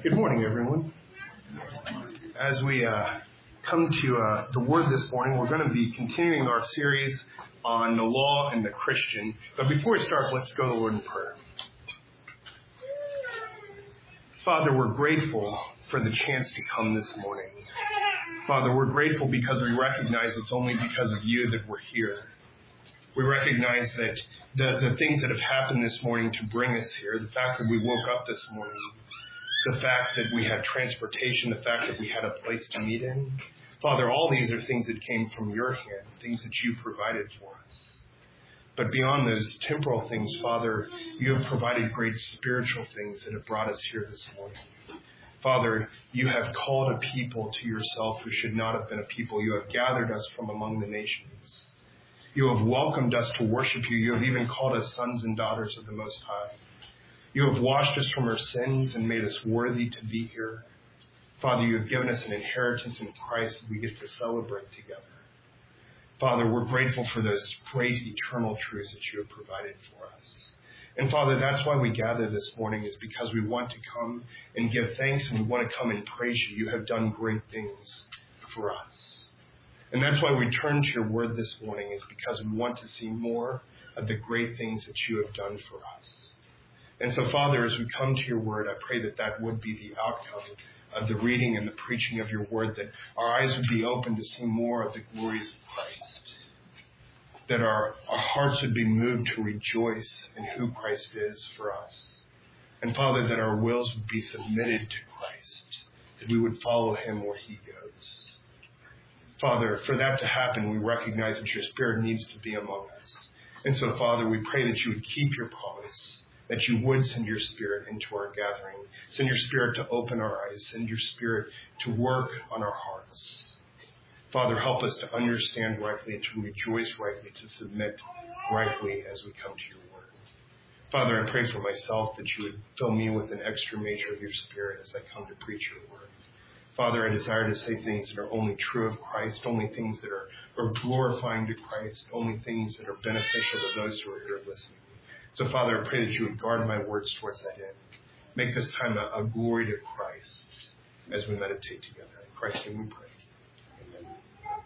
Good morning, everyone. As we come to the Word this morning, we're going to be continuing our series on the law and the Christian. But before we start, let's go to the Lord in prayer. Father, we're grateful for the chance to come this morning. Father, we're grateful because we recognize it's only because of you that we're here. We recognize that the things that have happened this morning to bring us here, the fact that we woke up this morning, the fact that we had transportation, the fact that we had a place to meet in. Father, all these are things that came from your hand, things that you provided for us. But beyond those temporal things, Father, you have provided great spiritual things that have brought us here this morning. Father, you have called a people to yourself who should not have been a people. You have gathered us from among the nations. You have welcomed us to worship you. You have even called us sons and daughters of the Most High. You have washed us from our sins and made us worthy to be here. Father, you have given us an inheritance in Christ that we get to celebrate together. Father, we're grateful for those great eternal truths that you have provided for us. And Father, that's why we gather this morning, is because we want to come and give thanks and we want to come and praise you. You have done great things for us. And that's why we turn to your word this morning, is because we want to see more of the great things that you have done for us. And so, Father, as we come to your word, I pray that that would be the outcome of the reading and the preaching of your word, that our eyes would be open to see more of the glories of Christ, that our hearts would be moved to rejoice in who Christ is for us. And, Father, that our wills would be submitted to Christ, that we would follow him where he goes. Father, for that to happen, we recognize that your Spirit needs to be among us. And so, Father, we pray that you would keep your promise, that you would send your Spirit into our gathering, send your Spirit to open our eyes, send your Spirit to work on our hearts. Father, help us to understand rightly and to rejoice rightly, to submit rightly as we come to your word. Father, I pray for myself that you would fill me with an extra measure of your Spirit as I come to preach your word. Father, I desire to say things that are only true of Christ, only things that are glorifying to Christ, only things that are beneficial to those who are here listening. So, Father, I pray that you would guard my words towards that end. Make this time a glory to Christ as we meditate together. In Christ's name we pray. Amen.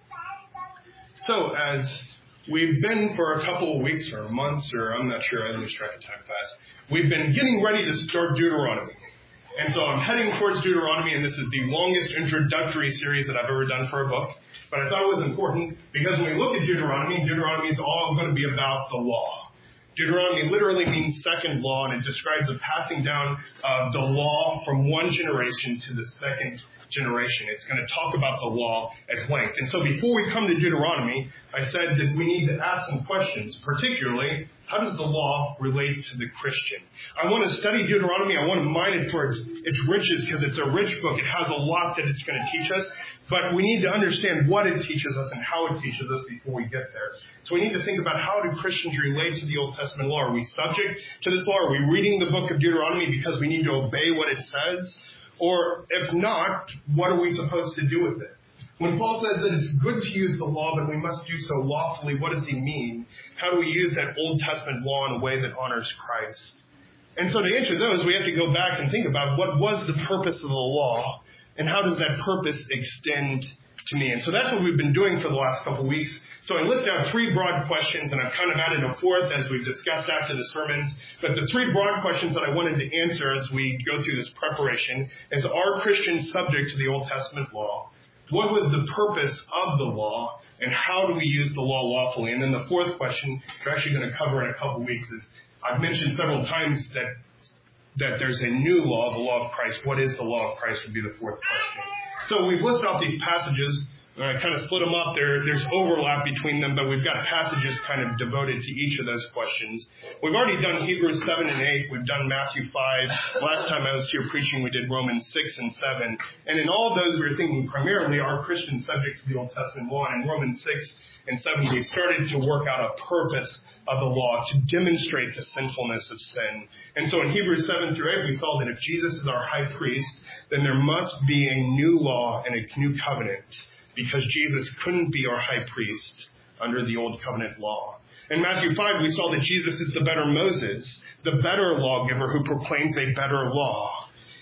So, as we've been for a couple of weeks or months, or I'm not sure, I lose track of time fast, we've been getting ready to start Deuteronomy. And so I'm heading towards Deuteronomy, and this is the longest introductory series that I've ever done for a book. But I thought it was important because when we look at Deuteronomy is all going to be about the law. Deuteronomy literally means second law, and it describes the passing down of the law from one generation to the second generation. It's going to talk about the law at length. And so before we come to Deuteronomy, I said that we need to ask some questions, particularly, how does the law relate to the Christian? I want to study Deuteronomy. I want to mine it for its riches, because it's a rich book. It has a lot that it's going to teach us. But we need to understand what it teaches us and how it teaches us before we get there. So we need to think about, how do Christians relate to the Old Testament law? Are we subject to this law? Are we reading the book of Deuteronomy because we need to obey what it says? Or if not, what are we supposed to do with it? When Paul says that it's good to use the law, but we must do so lawfully, what does he mean? How do we use that Old Testament law in a way that honors Christ? And so to answer those, we have to go back and think about, what was the purpose of the law, and how does that purpose extend to me? And so that's what we've been doing for the last couple of weeks. So I list out three broad questions, and I've kind of added a fourth as we've discussed after the sermons. But the three broad questions that I wanted to answer as we go through this preparation is, are Christians subject to the Old Testament law? What was the purpose of the law, and how do we use the law lawfully? And then the fourth question we're actually going to cover in a couple of weeks is, I've mentioned several times that there's a new law, the law of Christ. What is the law of Christ would be the fourth question. So we've listed out these passages. I kind of split them up. There's overlap between them, but we've got passages kind of devoted to each of those questions. We've already done Hebrews 7 and 8. We've done Matthew 5. Last time I was here preaching, we did Romans 6 and 7. And in all of those, we were thinking primarily, are Christians subject to the Old Testament law? And in Romans 6 and 7, we started to work out a purpose of the law to demonstrate the sinfulness of sin. And so in Hebrews 7 through 8, we saw that if Jesus is our high priest, then there must be a new law and a new covenant, because Jesus couldn't be our high priest under the old covenant law. In Matthew 5, we saw that Jesus is the better Moses, the better lawgiver who proclaims a better law.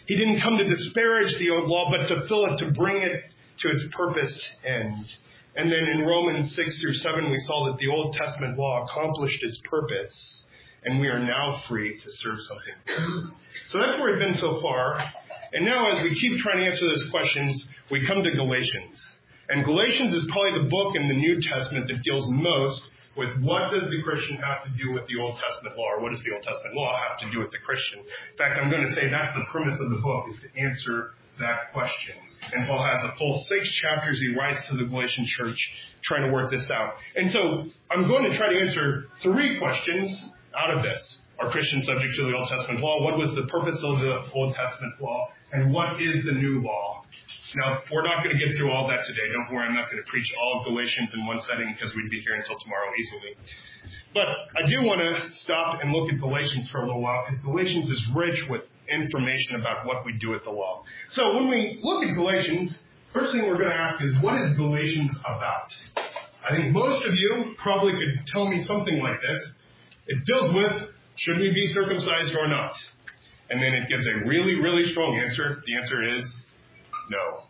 He didn't come to disparage the old law, but to fill it, to bring it to its purposed end. And then in Romans 6 through 7, we saw that the Old Testament law accomplished its purpose, and we are now free to serve something good. So that's where we've been so far. And now as we keep trying to answer those questions, we come to Galatians. And Galatians is probably the book in the New Testament that deals most with what does the Christian have to do with the Old Testament law, or what does the Old Testament law have to do with the Christian? In fact, I'm going to say that's the premise of the book, is to answer that question. And Paul has a full 6 chapters he writes to the Galatian church trying to work this out. And so I'm going to try to answer 3 questions out of this. Are Christians subject to the Old Testament law? What was the purpose of the Old Testament law? And what is the new law? Now, we're not going to get through all that today. Don't worry, I'm not going to preach all of Galatians in one setting because we'd be here until tomorrow easily. But I do want to stop and look at Galatians for a little while because Galatians is rich with information about what we do with the law. So when we look at Galatians, first thing we're going to ask is, what is Galatians about? I think most of you probably could tell me something like this. It deals with, should we be circumcised or not? And then it gives a really, really strong answer. The answer is no.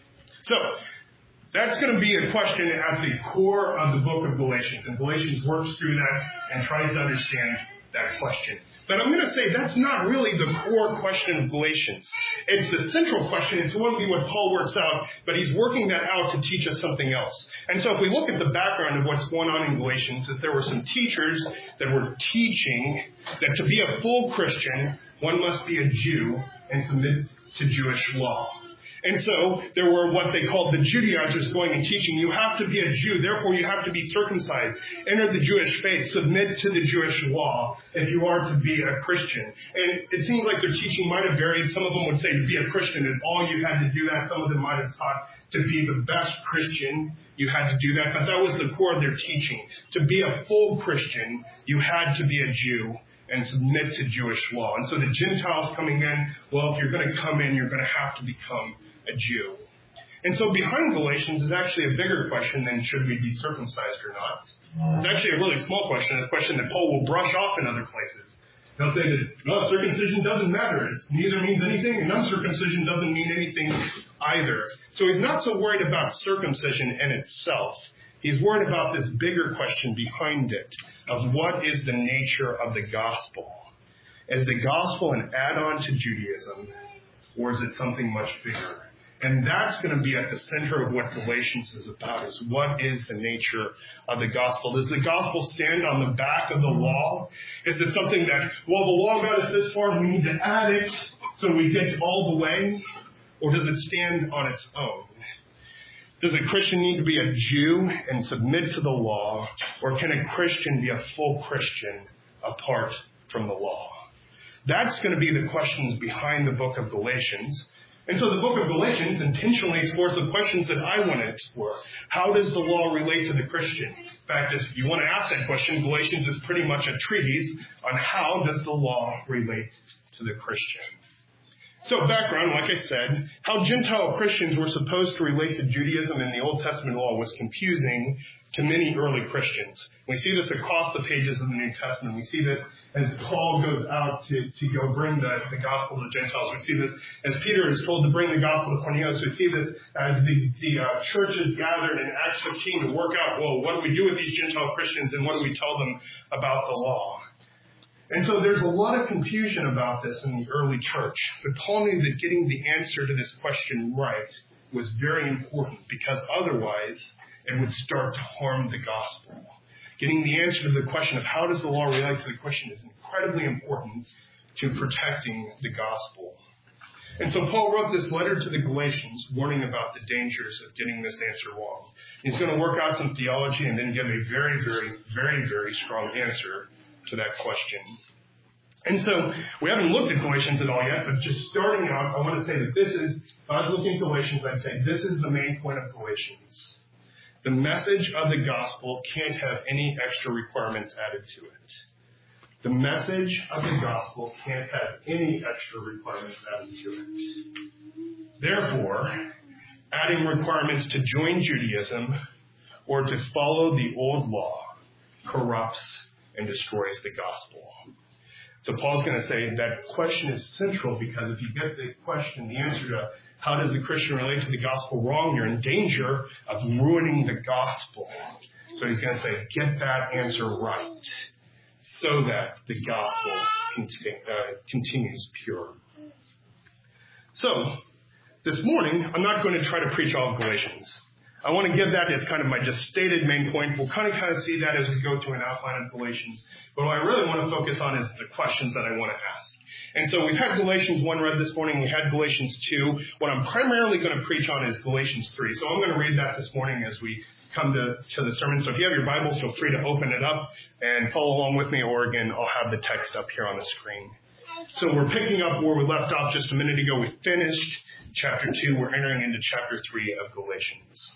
So that's going to be a question at the core of the book of Galatians. And Galatians works through that and tries to understand that question. But I'm going to say that's not really the core question of Galatians. It's the central question. It's one of what Paul works out, but he's working that out to teach us something else. And so if we look at the background of what's going on in Galatians, is there were some teachers that were teaching that to be a full Christian, one must be a Jew and submit to Jewish law. And so there were what they called the Judaizers going and teaching, you have to be a Jew, therefore you have to be circumcised, enter the Jewish faith, submit to the Jewish law if you are to be a Christian. And it seems like their teaching might have varied. Some of them would say to be a Christian and all you had to do that. Some of them might have taught to be the best Christian, you had to do that. But that was the core of their teaching. To be a full Christian, you had to be a Jew and submit to Jewish law. And so the Gentiles coming in, well, if you're going to come in, you're going to have to become a Jew. And so behind Galatians is actually a bigger question than should we be circumcised or not. It's actually a really small question, a question that Paul will brush off in other places. He'll say that, well, circumcision doesn't matter. It neither means anything, and uncircumcision doesn't mean anything either. So he's not so worried about circumcision in itself. He's worried about this bigger question behind it of what is the nature of the gospel. Is the gospel an add-on to Judaism, or is it something much bigger? And that's going to be at the center of what Galatians is about, is what is the nature of the gospel? Does the gospel stand on the back of the law? Is it something that, well, the law got us this far, we need to add it so we get all the way? Or does it stand on its own? Does a Christian need to be a Jew and submit to the law? Or can a Christian be a full Christian apart from the law? That's going to be the questions behind the book of Galatians. And so the book of Galatians intentionally explores the questions that I want to explore. How does the law relate to the Christian? In fact, if you want to ask that question, Galatians is pretty much a treatise on how does the law relate to the Christian. So background, like I said, how Gentile Christians were supposed to relate to Judaism in the Old Testament law was confusing to many early Christians. We see this across the pages of the New Testament. We see this as Paul goes out to go bring the gospel to the Gentiles. We see this as Peter is told to bring the gospel to Cornelius. We see this as the churches gathered in Acts 15 to work out, well, what do we do with these Gentile Christians and what do we tell them about the law? And so there's a lot of confusion about this in the early church. But Paul knew that getting the answer to this question right was very important, because otherwise it would start to harm the gospel. Getting the answer to the question of how does the law relate to the Christian is incredibly important to protecting the gospel. And so Paul wrote this letter to the Galatians warning about the dangers of getting this answer wrong. He's going to work out some theology and then give a very, very, very, very strong answer to that question. And so we haven't looked at Galatians at all yet, but just starting out, I want to say that this is, if I was looking at Galatians, I'd say this is the main point of Galatians. The message of the gospel can't have any extra requirements added to it. The message of the gospel can't have any extra requirements added to it. Therefore, adding requirements to join Judaism or to follow the old law corrupts and destroys the gospel. So Paul's going to say that question is central because if you get the question, the answer to how does the Christian relate to the gospel wrong, you're in danger of ruining the gospel. So he's going to say, get that answer right so that the gospel continues pure. So this morning, I'm not going to try to preach all of Galatians. I want to give that as kind of my just stated main point. We'll kind of see that as we go through an outline of Galatians. But what I really want to focus on is the questions that I want to ask. And so we've had Galatians 1 read this morning. We had Galatians 2. What I'm primarily going to preach on is Galatians 3. So I'm going to read that this morning as we come to the sermon. So if you have your Bible, feel free to open it up and follow along with me. Or again, I'll have the text up here on the screen. So we're picking up where we left off just a minute ago. We finished chapter 2. We're entering into chapter 3 of Galatians.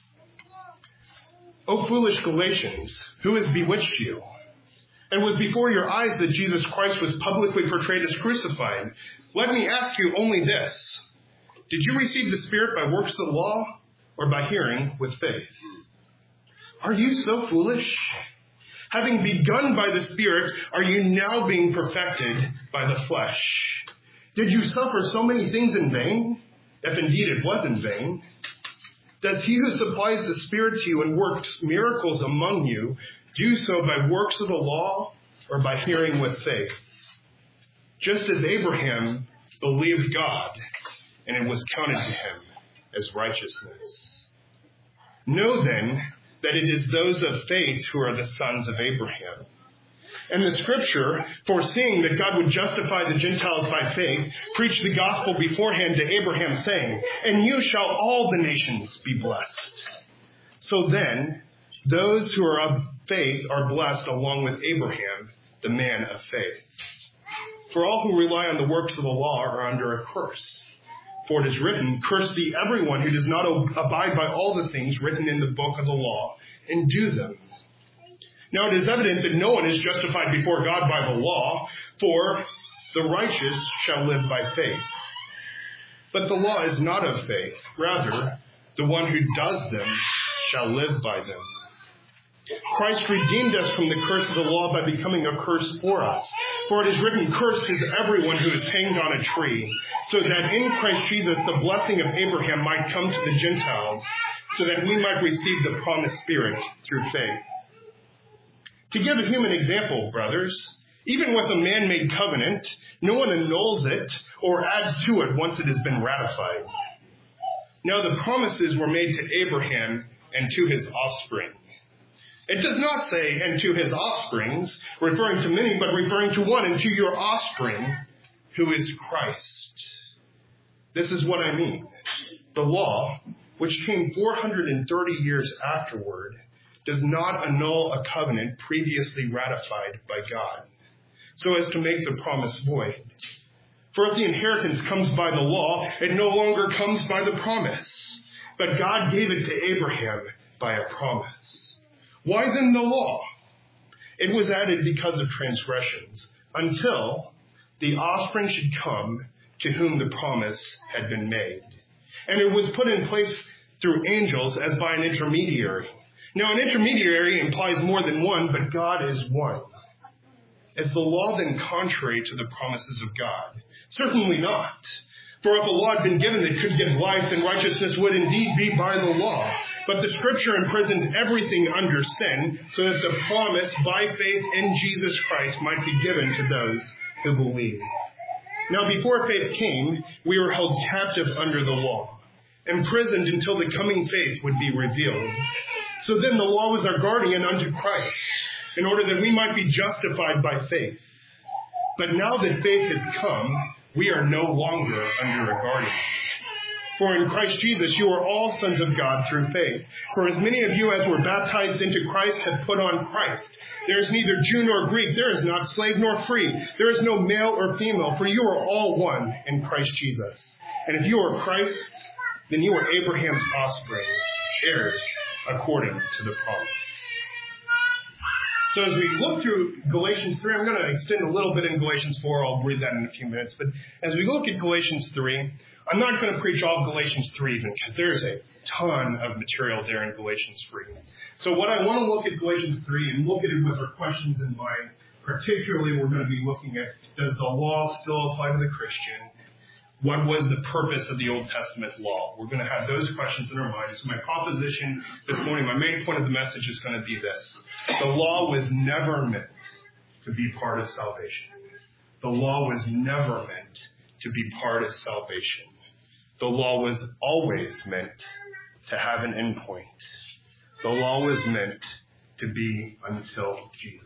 O foolish Galatians, who has bewitched you? And was before your eyes that Jesus Christ was publicly portrayed as crucified. Let me ask you only this. Did you receive the Spirit by works of the law or by hearing with faith? Are you so foolish? Having begun by the Spirit, are you now being perfected by the flesh? Did you suffer so many things in vain? If indeed it was in vain. Does he who supplies the Spirit to you and works miracles among you do so by works of the law or by hearing with faith? Just as Abraham believed God, and it was counted to him as righteousness. Know then that it is those of faith who are the sons of Abraham. And the Scripture, foreseeing that God would justify the Gentiles by faith, preached the gospel beforehand to Abraham, saying, "And you shall all the nations be blessed." So then, those who are of faith are blessed along with Abraham, the man of faith. For all who rely on the works of the law are under a curse. For it is written, "Cursed be everyone who does not abide by all the things written in the book of the law and do them." Now it is evident that no one is justified before God by the law, for the righteous shall live by faith. But the law is not of faith. Rather, the one who does them shall live by them. Christ redeemed us from the curse of the law by becoming a curse for us. For it is written, "Cursed is everyone who is hanged on a tree," so that in Christ Jesus the blessing of Abraham might come to the Gentiles, so that we might receive the promised Spirit through faith. To give a human example, brothers, even with a man-made covenant, no one annuls it or adds to it once it has been ratified. Now the promises were made to Abraham and to his offspring. It does not say, "and to his offsprings," referring to many, but referring to one, "and to your offspring, who is Christ." This is what I mean. The law, which came 430 years afterward, does not annul a covenant previously ratified by God, so as to make the promise void. For if the inheritance comes by the law, it no longer comes by the promise. But God gave it to Abraham by a promise. Why then the law? It was added because of transgressions, until the offspring should come to whom the promise had been made. And it was put in place through angels as by an intermediary. Now, an intermediary implies more than one, but God is one. Is the law then contrary to the promises of God? Certainly not. For if a law had been given that could give life, then righteousness would indeed be by the law. But the Scripture imprisoned everything under sin, so that the promise by faith in Jesus Christ might be given to those who believe. Now, before faith came, we were held captive under the law, imprisoned until the coming faith would be revealed. So then the law was our guardian unto Christ, in order that we might be justified by faith. But now that faith has come, we are no longer under a guardian. For in Christ Jesus you are all sons of God through faith. For as many of you as were baptized into Christ have put on Christ. There is neither Jew nor Greek, there is not slave nor free, there is no male or female, for you are all one in Christ Jesus. And if you are Christ, then you are Abraham's offspring, heirs according to the promise. So as we look through Galatians 3, I'm going to extend a little bit in Galatians 4. I'll read that in a few minutes. But as we look at Galatians 3, I'm not going to preach all of Galatians 3 even, because there is a ton of material there in Galatians 3. So what I want to look at Galatians 3 and look at it with our questions in mind Particularly, we're going to be looking at, does the law still apply to the Christian? What was the purpose of the Old Testament law? We're going to have those questions in our minds. So my proposition this morning, my main point of the message is going to be this. The law was never meant to be part of salvation. The law was never meant to be part of salvation. The law was always meant to have an endpoint. The law was meant to be until Jesus.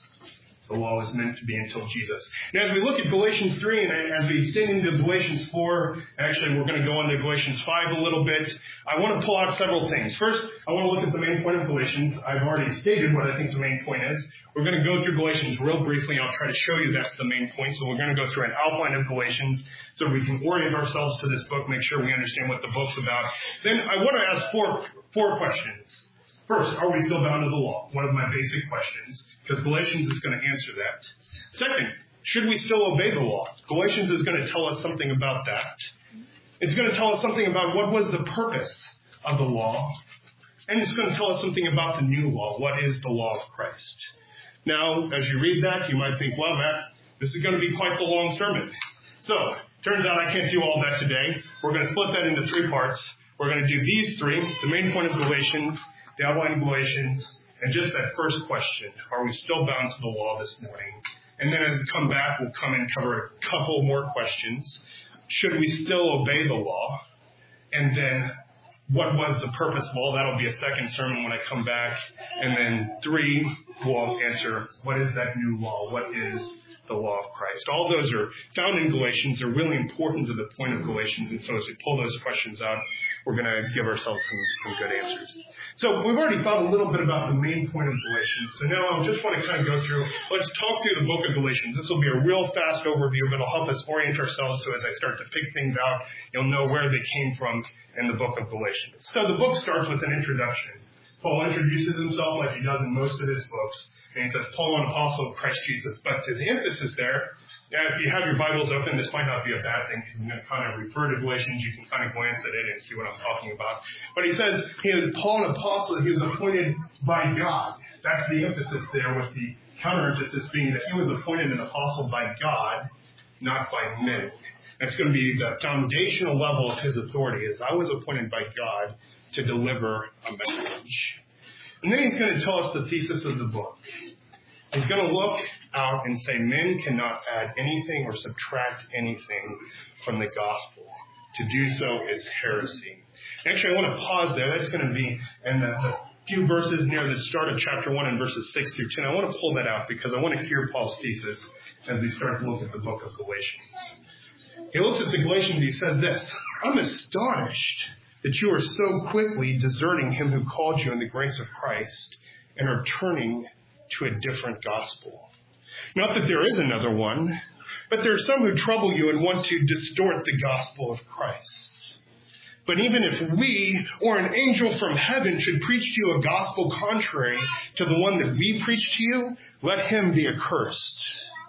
The law was meant to be until Jesus. Now, as we look at Galatians 3 and as we extend into Galatians 4, actually we're going to go on to Galatians 5 a little bit, I want to pull out several things. First, I want to look at the main point of Galatians. I've already stated what I think the main point is. We're going to go through Galatians real briefly. I'll try to show you that's the main point. So we're going to go through an outline of Galatians so we can orient ourselves to this book, make sure we understand what the book's about. Then I want to ask four questions. First, are we still bound to the law? One of my basic questions, because Galatians is going to answer that. Second, should we still obey the law? Galatians is going to tell us something about that. It's going to tell us something about what was the purpose of the law. And it's going to tell us something about the new law. What is the law of Christ? Now, as you read that, you might think, well, Matt, this is going to be quite the long sermon. So, turns out I can't do all that today. We're going to split that into 3 parts. We're going to do these 3, the main point of Galatians, the outline of Galatians, and just that first question, are we still bound to the law this morning? And then as we come back, we'll come and cover a couple more questions. Should we still obey the law? And then what was the purpose of all? That'll be a second sermon when I come back. And then 3, we'll answer, what is that new law? What is the law of Christ? All those are found in Galatians. They're really important to the point of Galatians. And so as we pull those questions out, we're going to give ourselves some good answers. So we've already thought a little bit about the main point of Galatians. So now I just want to kind of go through, let's talk through the book of Galatians. This will be a real fast overview, but it'll help us orient ourselves so as I start to pick things out, you'll know where they came from in the book of Galatians. So the book starts with an introduction. Paul introduces himself like he does in most of his books. And he says, Paul, an apostle of Christ Jesus. But to the emphasis there, if you have your Bibles open, this might not be a bad thing because I'm going to kind of refer to Galatians. You can kind of glance at it and see what I'm talking about. But he says, Paul, an apostle, he was appointed by God. That's the emphasis there, with the counter-emphasis being that he was appointed an apostle by God, not by men. That's going to be the foundational level of his authority, is I was appointed by God to deliver a message. And then he's going to tell us the thesis of the book. He's going to look out and say men cannot add anything or subtract anything from the gospel. To do so is heresy. Actually, I want to pause there. That's going to be in the few verses near the start of chapter 1 and verses 6 through 10. I want to pull that out because I want to hear Paul's thesis as we start to look at the book of Galatians. He looks at the Galatians, he says this, I'm astonished that you are so quickly deserting him who called you in the grace of Christ and are turning to a different gospel. Not that there is another one, but there are some who trouble you and want to distort the gospel of Christ. But even if we or an angel from heaven should preach to you a gospel contrary to the one that we preach to you, let him be accursed.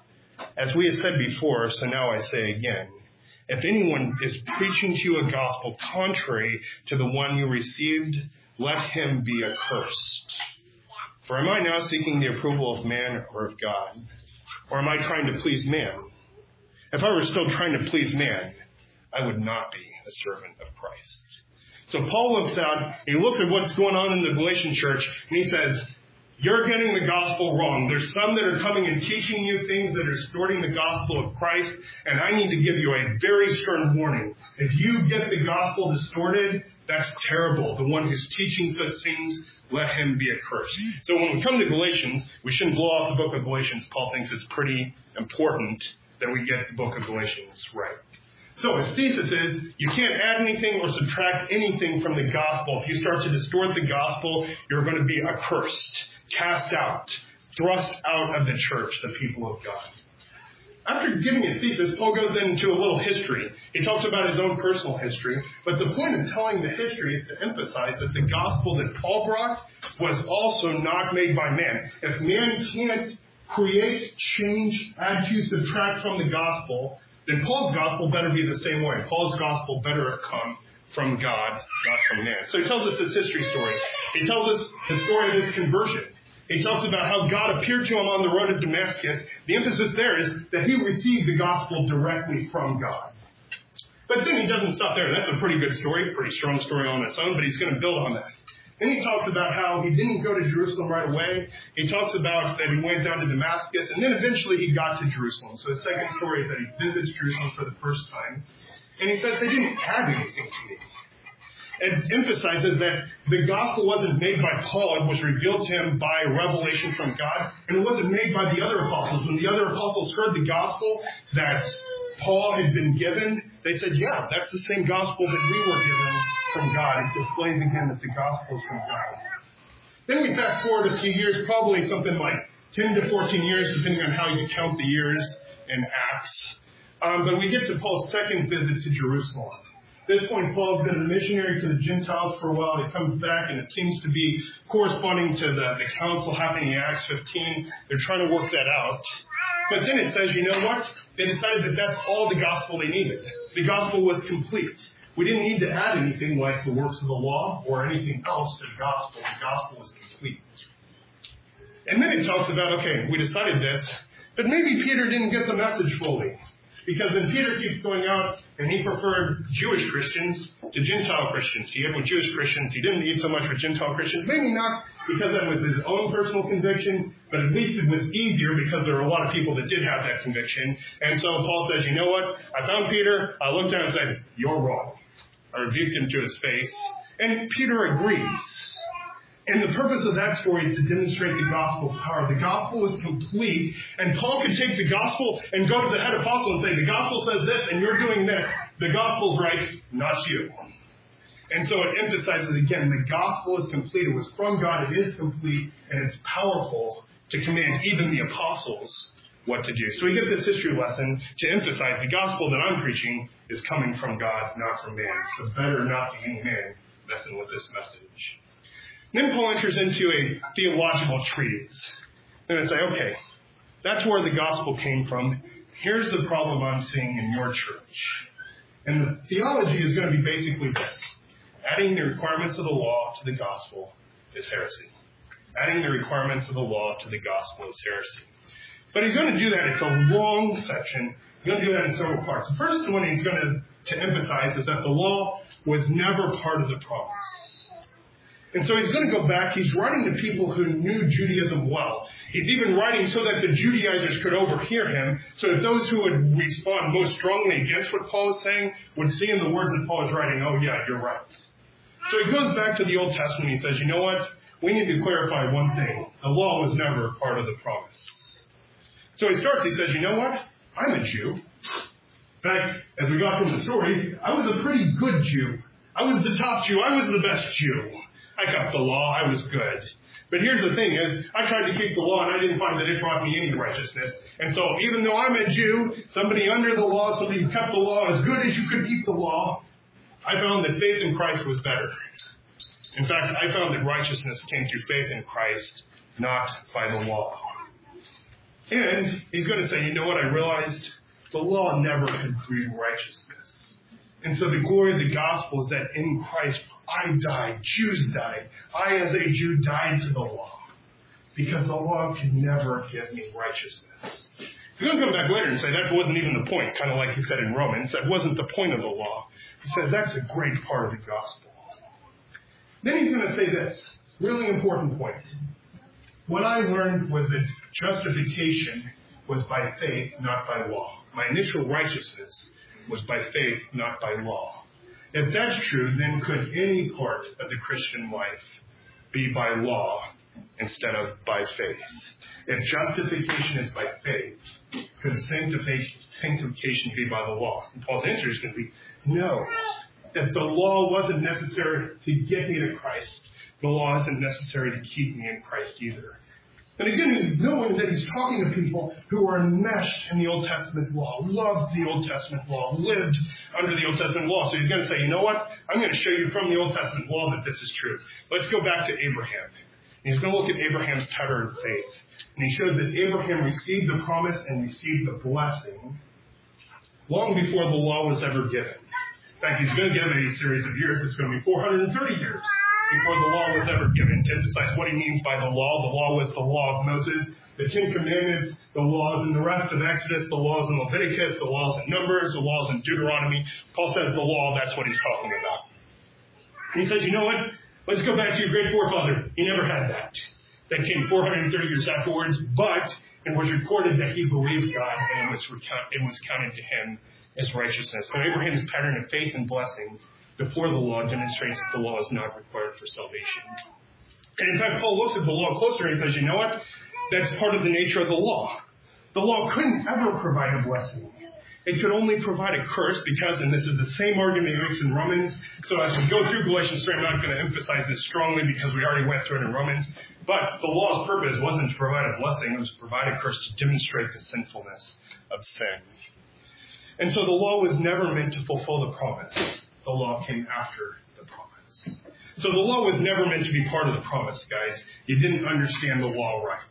As we have said before, so now I say again, if anyone is preaching to you a gospel contrary to the one you received, let him be accursed. For am I now seeking the approval of man or of God? Or am I trying to please man? If I were still trying to please man, I would not be a servant of Christ. So Paul looks out, he looks at what's going on in the Galatian church, and he says, you're getting the gospel wrong. There's some that are coming and teaching you things that are distorting the gospel of Christ, and I need to give you a very stern warning. If you get the gospel distorted, that's terrible. The one who's teaching such things, let him be accursed. So when we come to Galatians, we shouldn't blow off the book of Galatians. Paul thinks it's pretty important that we get the book of Galatians right. So his thesis is, you can't add anything or subtract anything from the gospel. If you start to distort the gospel, you're going to be accursed, cast out, thrust out of the church, the people of God. After giving his thesis, Paul goes into a little history. He talks about his own personal history, but the point of telling the history is to emphasize that the gospel that Paul brought was also not made by man. If man can't create, change, add to, subtract from the gospel, then Paul's gospel better be the same way. Paul's gospel better have come from God, not from man. So he tells us his history story. He tells us the story of his conversion. He talks about how God appeared to him on the road to Damascus. The emphasis there is that he received the gospel directly from God. But then he doesn't stop there. That's a pretty good story, pretty strong story on its own, but he's going to build on that. Then he talks about how he didn't go to Jerusalem right away. He talks about that he went down to Damascus, and then eventually he got to Jerusalem. So his second story is that he visits Jerusalem for the first time. And he says, they didn't have anything to me. It emphasizes that the gospel wasn't made by Paul. It was revealed to him by revelation from God. And it wasn't made by the other apostles. When the other apostles heard the gospel that Paul had been given, they said, yeah, that's the same gospel that we were given from God. It's displaying again that the gospel is from God. Then we fast forward a few years, probably something like 10 to 14 years, depending on how you count the years in Acts. But we get to Paul's second visit to Jerusalem. At this point, Paul's been a missionary to the Gentiles for a while. He comes back, and it seems to be corresponding to the council happening in Acts 15. They're trying to work that out. But then it says, you know what? They decided that that's all the gospel they needed. The gospel was complete. We didn't need to add anything like the works of the law or anything else to the gospel. The gospel was complete. And then it talks about, okay, we decided this, but maybe Peter didn't get the message fully. Because then Peter keeps going out, and he preferred Jewish Christians to Gentile Christians. He had with Jewish Christians. He didn't need so much with Gentile Christians. Maybe not because that was his own personal conviction, but at least it was easier because there were a lot of people that did have that conviction. And so Paul says, you know what? I found Peter. I looked down and said, you're wrong. I rebuked him to his face. And Peter agrees. And the purpose of that story is to demonstrate the gospel's power. The gospel is complete, and Paul could take the gospel and go to the head apostle and say, the gospel says this, and you're doing this. The gospel's right, not you. And so it emphasizes again, the gospel is complete. It was from God. It is complete, and it's powerful to command even the apostles what to do. So we get this history lesson to emphasize the gospel that I'm preaching is coming from God, not from man. So better not be any man messing with this message. Then Paul enters into a theological treatise. And I say, okay, that's where the gospel came from. Here's the problem I'm seeing in your church. And the theology is going to be basically this. Adding the requirements of the law to the gospel is heresy. Adding the requirements of the law to the gospel is heresy. But he's going to do that. It's a long section. He's going to do that in several parts. The first one he's going to emphasize is that the law was never part of the promise. And so he's going to go back. He's writing to people who knew Judaism well. He's even writing so that the Judaizers could overhear him, so that those who would respond most strongly against what Paul is saying would see in the words that Paul is writing, oh yeah, you're right. So he goes back to the Old Testament. He says, you know what? We need to clarify one thing. The law was never part of the promise. So he starts, he says, you know what? I'm a Jew. In fact, as we got from the stories, I was a pretty good Jew. I was the top Jew. I was the best Jew. I kept the law. I was good. But here's the thing is, I tried to keep the law and I didn't find that it brought me any righteousness. And so even though I'm a Jew, somebody under the law, somebody who kept the law as good as you could keep the law, I found that faith in Christ was better. In fact, I found that righteousness came through faith in Christ, not by the law. And he's going to say, you know what, I realized the law never could bring righteousness. And so the glory of the gospel is that in Christ, I died, Jews died. I as a Jew died to the law. Because the law could never give me righteousness. He's going to come back later and say that wasn't even the point, kind of like he said in Romans. That wasn't the point of the law. He says that's a great part of the gospel. Then he's going to say this, really important point. What I learned was that justification was by faith, not by law. My initial righteousness was by faith, not by law. If that's true, then could any part of the Christian life be by law instead of by faith? If justification is by faith, could sanctification be by the law? And Paul's answer is going to be no. If the law wasn't necessary to get me to Christ, the law isn't necessary to keep me in Christ either. And again, he's knowing that he's talking to people who are enmeshed in the Old Testament law, loved the Old Testament law, lived under the Old Testament law. So he's going to say, you know what? I'm going to show you from the Old Testament law that this is true. Let's go back to Abraham. And he's going to look at Abraham's pattern of faith. And he shows that Abraham received the promise and received the blessing long before the law was ever given. In fact, he's going to give it a series of years. It's going to be 430 years before the law was ever given. To emphasize what he means by the law was the law of Moses, the Ten Commandments, the laws in the rest of Exodus, the laws in Leviticus, the laws in Numbers, the laws in Deuteronomy. Paul says the law, that's what he's talking about. And he says, you know what? Let's go back to your great forefather. He never had that. That came 430 years afterwards, but it was recorded that he believed God, and it was counted to him as righteousness. So Abraham's pattern of faith and blessing before the law demonstrates that the law is not required for salvation. And in fact, Paul looks at the law closer and he says, you know what? That's part of the nature of the law. The law couldn't ever provide a blessing. It could only provide a curse because, and this is the same argument he makes in Romans. So as we go through Galatians 3, I'm not going to emphasize this strongly because we already went through it in Romans. But the law's purpose wasn't to provide a blessing. It was to provide a curse to demonstrate the sinfulness of sin. And so the law was never meant to fulfill the promise. The law came after the promise. So the law was never meant to be part of the promise, guys. You didn't understand the law right.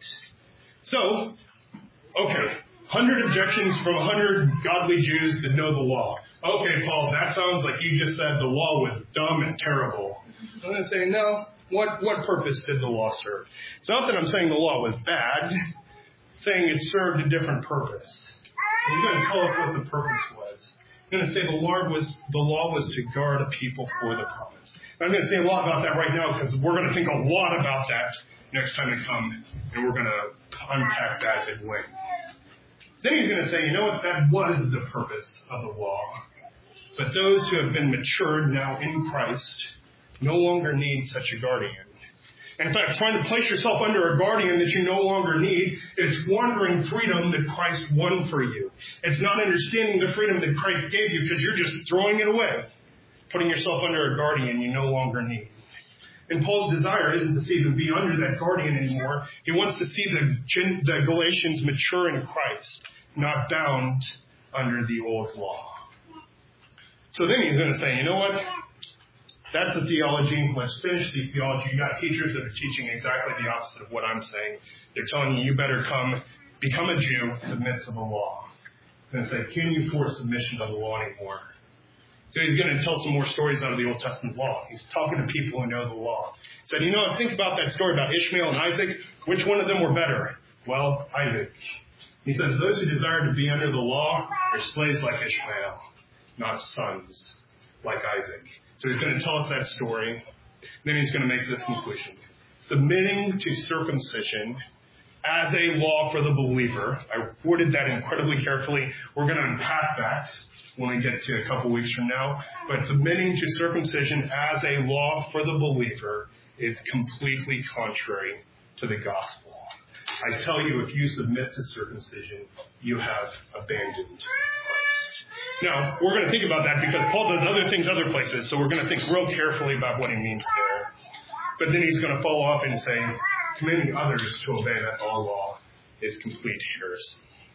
So, okay, 100 objections from 100 godly Jews that know the law. Okay, Paul, that sounds like you just said the law was dumb and terrible. I'm going to say, no. What purpose did the law serve? It's not that I'm saying the law was bad. It's saying it served a different purpose. He's going to tell us what the purpose was. I'm going to say the law was to guard a people for the promise. And I'm going to say a lot about that right now because we're going to think a lot about that next time we come, and we're going to unpack that and win. Then he's going to say, you know what, that was the purpose of the law. But those who have been matured now in Christ no longer need such a guardian. And in fact, trying to place yourself under a guardian that you no longer need is squandering freedom that Christ won for you. It's not understanding the freedom that Christ gave you because you're just throwing it away, putting yourself under a guardian you no longer need. And Paul's desire isn't to see them be under that guardian anymore. He wants to see the Galatians mature in Christ, not bound under the old law. So then he's going to say, you know what? That's the theology. Let's finish the theology. You got teachers that are teaching exactly the opposite of what I'm saying. They're telling you better become a Jew, submit to the law. And say, can you force submission to the law anymore? So he's going to tell some more stories out of the Old Testament law. He's talking to people who know the law. He said, you know, think about that story about Ishmael and Isaac. Which one of them were better? Well, Isaac. He says, those who desire to be under the law are slaves like Ishmael, not sons like Isaac. So he's going to tell us that story. Then he's going to make this conclusion. Submitting to circumcision as a law for the believer. I worded that incredibly carefully. We're going to unpack that when we get to a couple weeks from now. But submitting to circumcision as a law for the believer is completely contrary to the gospel. I tell you, if you submit to circumcision, you have abandoned Christ. Now, we're going to think about that because Paul does other things other places, so we're going to think real carefully about what he means there. But then he's going to follow up and say, commanding others to obey that law is complete heresy.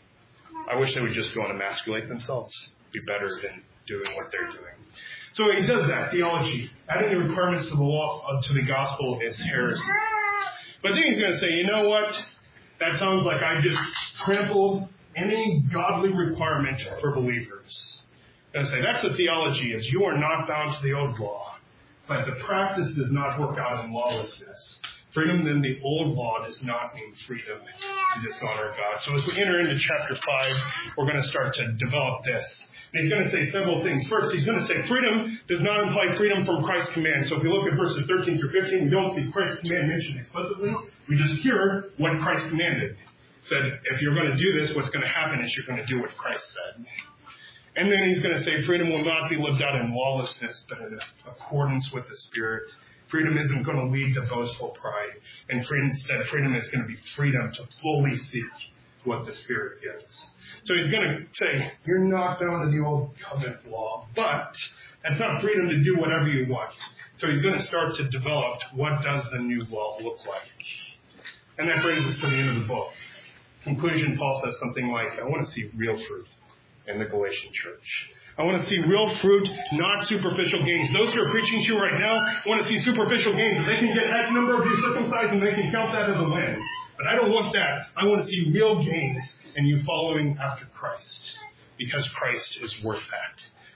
I wish they would just go and emasculate themselves. Be better than doing what they're doing. So he does that, theology. Adding the requirements to the law, to the gospel is heresy. But then he's going to say, you know what? That sounds like I just trampled any godly requirement for believers. And I say, that's the theology, is you are not bound to the old law. But the practice does not work out in lawlessness. Freedom in the old law does not mean freedom to dishonor God. So as we enter into chapter 5, we're going to start to develop this. And he's going to say several things. First, he's going to say freedom does not imply freedom from Christ's command. So if we look at verses 13 through 15, we don't see Christ's command mentioned explicitly. We just hear what Christ commanded. He said, if you're going to do this, what's going to happen is you're going to do what Christ said. And then he's going to say freedom will not be lived out in lawlessness, but in accordance with the Spirit. Freedom isn't going to lead to boastful pride. And instead, freedom is going to be freedom to fully seek what the Spirit gives. So he's going to say, you're not bound to the old covenant law, but that's not freedom to do whatever you want. So he's going to start to develop what does the new law look like. And that brings us to the end of the book. Conclusion, Paul says something like, I want to see real fruit in the Galatian church. I want to see real fruit, not superficial gains. Those who are preaching to you right now want to see superficial gains. They can get X number of you circumcised and they can count that as a win. But I don't want that. I want to see real gains in you following after Christ. Because Christ is worth that.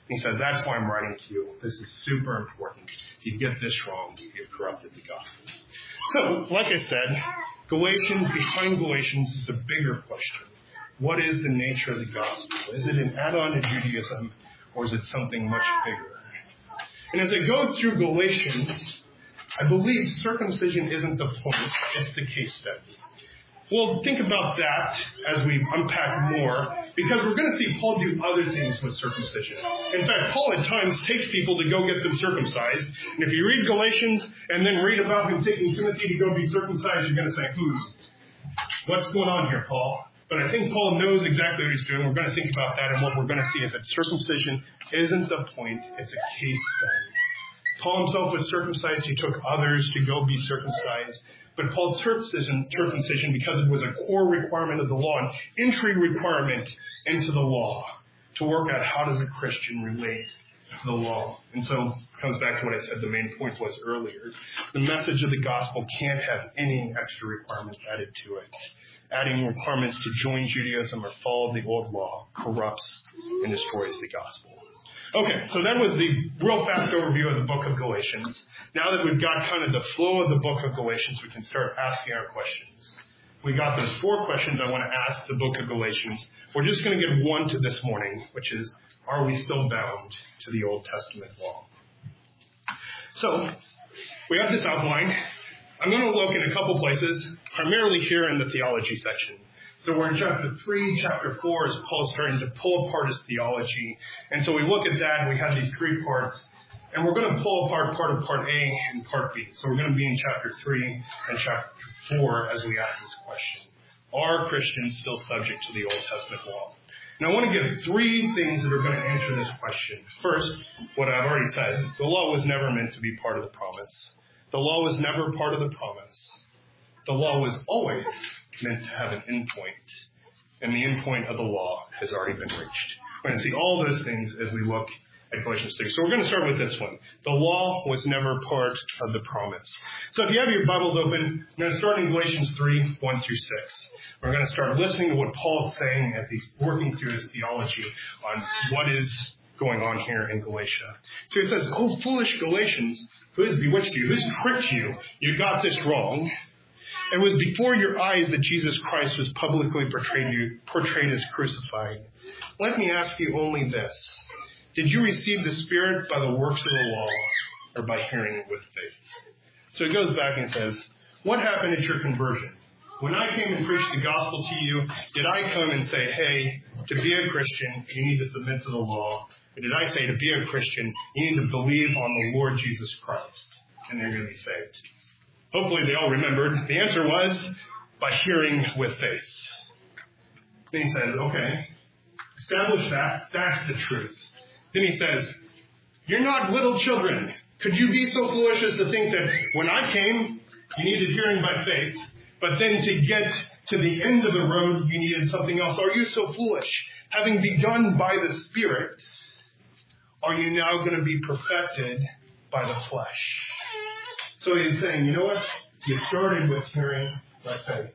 He says, that's why I'm writing to you. This is super important. You get this wrong, you've corrupted the gospel. So, like I said, behind Galatians is a bigger question. What is the nature of the gospel? Is it an add-on to Judaism, or is it something much bigger? And as I go through Galatians, I believe circumcision isn't the point, it's the case study. We'll think about that as we unpack more, because we're going to see Paul do other things with circumcision. In fact, Paul at times takes people to go get them circumcised. And if you read Galatians and then read about him taking Timothy to go be circumcised, you're going to say, what's going on here, Paul? But I think Paul knows exactly what he's doing. We're going to think about that, and what we're going to see is that circumcision isn't the point, it's a case study. Paul himself was circumcised. He took others to go be circumcised. But Paul took circumcision because it was a core requirement of the law, an entry requirement into the law, to work out how does a Christian relate to the law. And so it comes back to what I said the main point was earlier. The message of the gospel can't have any extra requirements added to it. Adding requirements to join Judaism or follow the old law corrupts and destroys the gospel. Okay, so that was the real fast overview of the book of Galatians. Now that we've got kind of the flow of the book of Galatians, we can start asking our questions. We got those 4 questions I want to ask the book of Galatians. We're just going to get one to this morning, which is, are we still bound to the Old Testament law? So, we have this outline. I'm going to look in a couple places, primarily here in the theology section. So we're in chapter 3, chapter 4, as Paul's starting to pull apart his theology. And so we look at that, and we have these 3 parts. And we're going to pull apart part of part A and part B. So we're going to be in chapter 3 and chapter 4 as we ask this question. Are Christians still subject to the Old Testament law? And I want to give 3 things that are going to answer this question. First, what I've already said, the law was never meant to be part of the promise. The law was never part of the promise. The law was always meant to have an endpoint, and the endpoint of the law has already been reached. We're going to see all those things as we look at Galatians 6. So we're going to start with this one. The law was never part of the promise. So if you have your Bibles open, I'm going to start in Galatians 3, 1 through 6. We're going to start listening to what Paul's saying as he's working through his theology on what is going on here in Galatia. So he says, "Oh, foolish Galatians, who has bewitched you? Who's tricked you? You got this wrong. It was before your eyes that Jesus Christ was publicly portrayed as crucified. Let me ask you only this. Did you receive the Spirit by the works of the law or by hearing it with faith?" So he goes back and says, what happened at your conversion? When I came and preached the gospel to you, did I come and say, hey, to be a Christian, you need to submit to the law? Or did I say to be a Christian, you need to believe on the Lord Jesus Christ, and they're going to be saved? Hopefully they all remembered. The answer was by hearing with faith. Then he says, okay, establish that. That's the truth. Then he says, you're not little children. Could you be so foolish as to think that when I came, you needed hearing by faith, but then to get to the end of the road, you needed something else? Are you so foolish? Having begun by the Spirit, are you now going to be perfected by the flesh? So he's saying, you know what? You started with hearing by faith.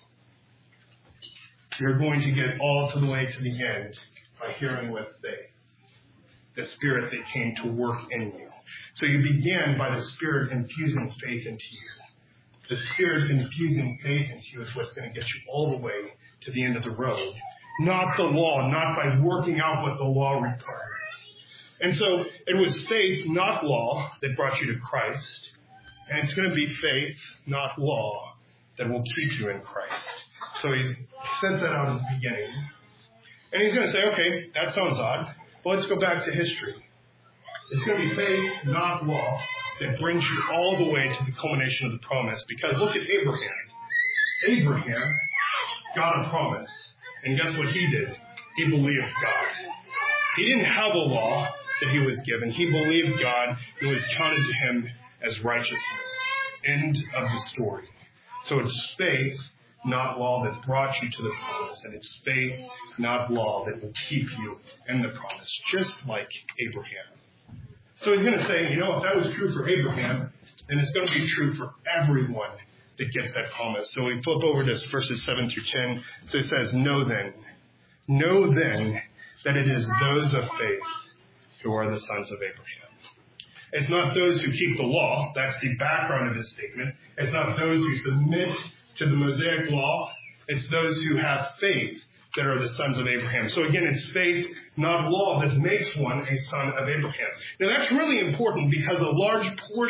You're going to get all to the way to the end by hearing with faith. The Spirit that came to work in you. So you began by the Spirit infusing faith into you. The Spirit infusing faith into you is what's going to get you all the way to the end of the road. Not the law, not by working out what the law required. And so it was faith, not law, that brought you to Christ. And it's going to be faith, not law, that will keep you in Christ. So he sets that out at the beginning. And he's going to say, okay, that sounds odd. Well, let's go back to history. It's going to be faith, not law, that brings you all the way to the culmination of the promise. Because look at Abraham. Abraham got a promise. And guess what he did? He believed God. He didn't have a law that he was given. He believed God. It was counted to him as righteousness. End of the story. So it's faith, not law, that brought you to the promise. And it's faith, not law, that will keep you in the promise. Just like Abraham. So he's going to say, you know, if that was true for Abraham, then it's going to be true for everyone that gets that promise. So we flip over to verses 7 through 10. So it says, know then that it is those of faith who are the sons of Abraham. It's not those who keep the law. That's the background of this statement. It's not those who submit to the Mosaic law. It's those who have faith that are the sons of Abraham. So again, it's faith, not law, that makes one a son of Abraham. Now that's really important because a large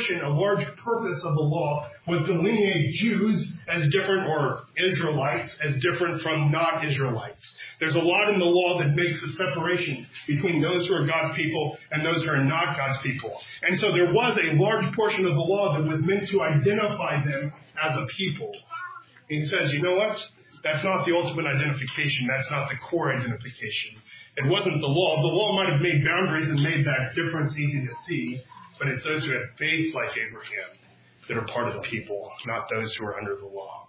purpose of the law was to delineate Jews as different, or Israelites as different from not Israelites. There's a lot in the law that makes a separation between those who are God's people and those who are not God's people. And so there was a large portion of the law that was meant to identify them as a people. And he says, you know what? That's not the ultimate identification. That's not the core identification. It wasn't the law. The law might have made boundaries and made that difference easy to see, but it's those who have faith like Abraham that are part of the people, not those who are under the law.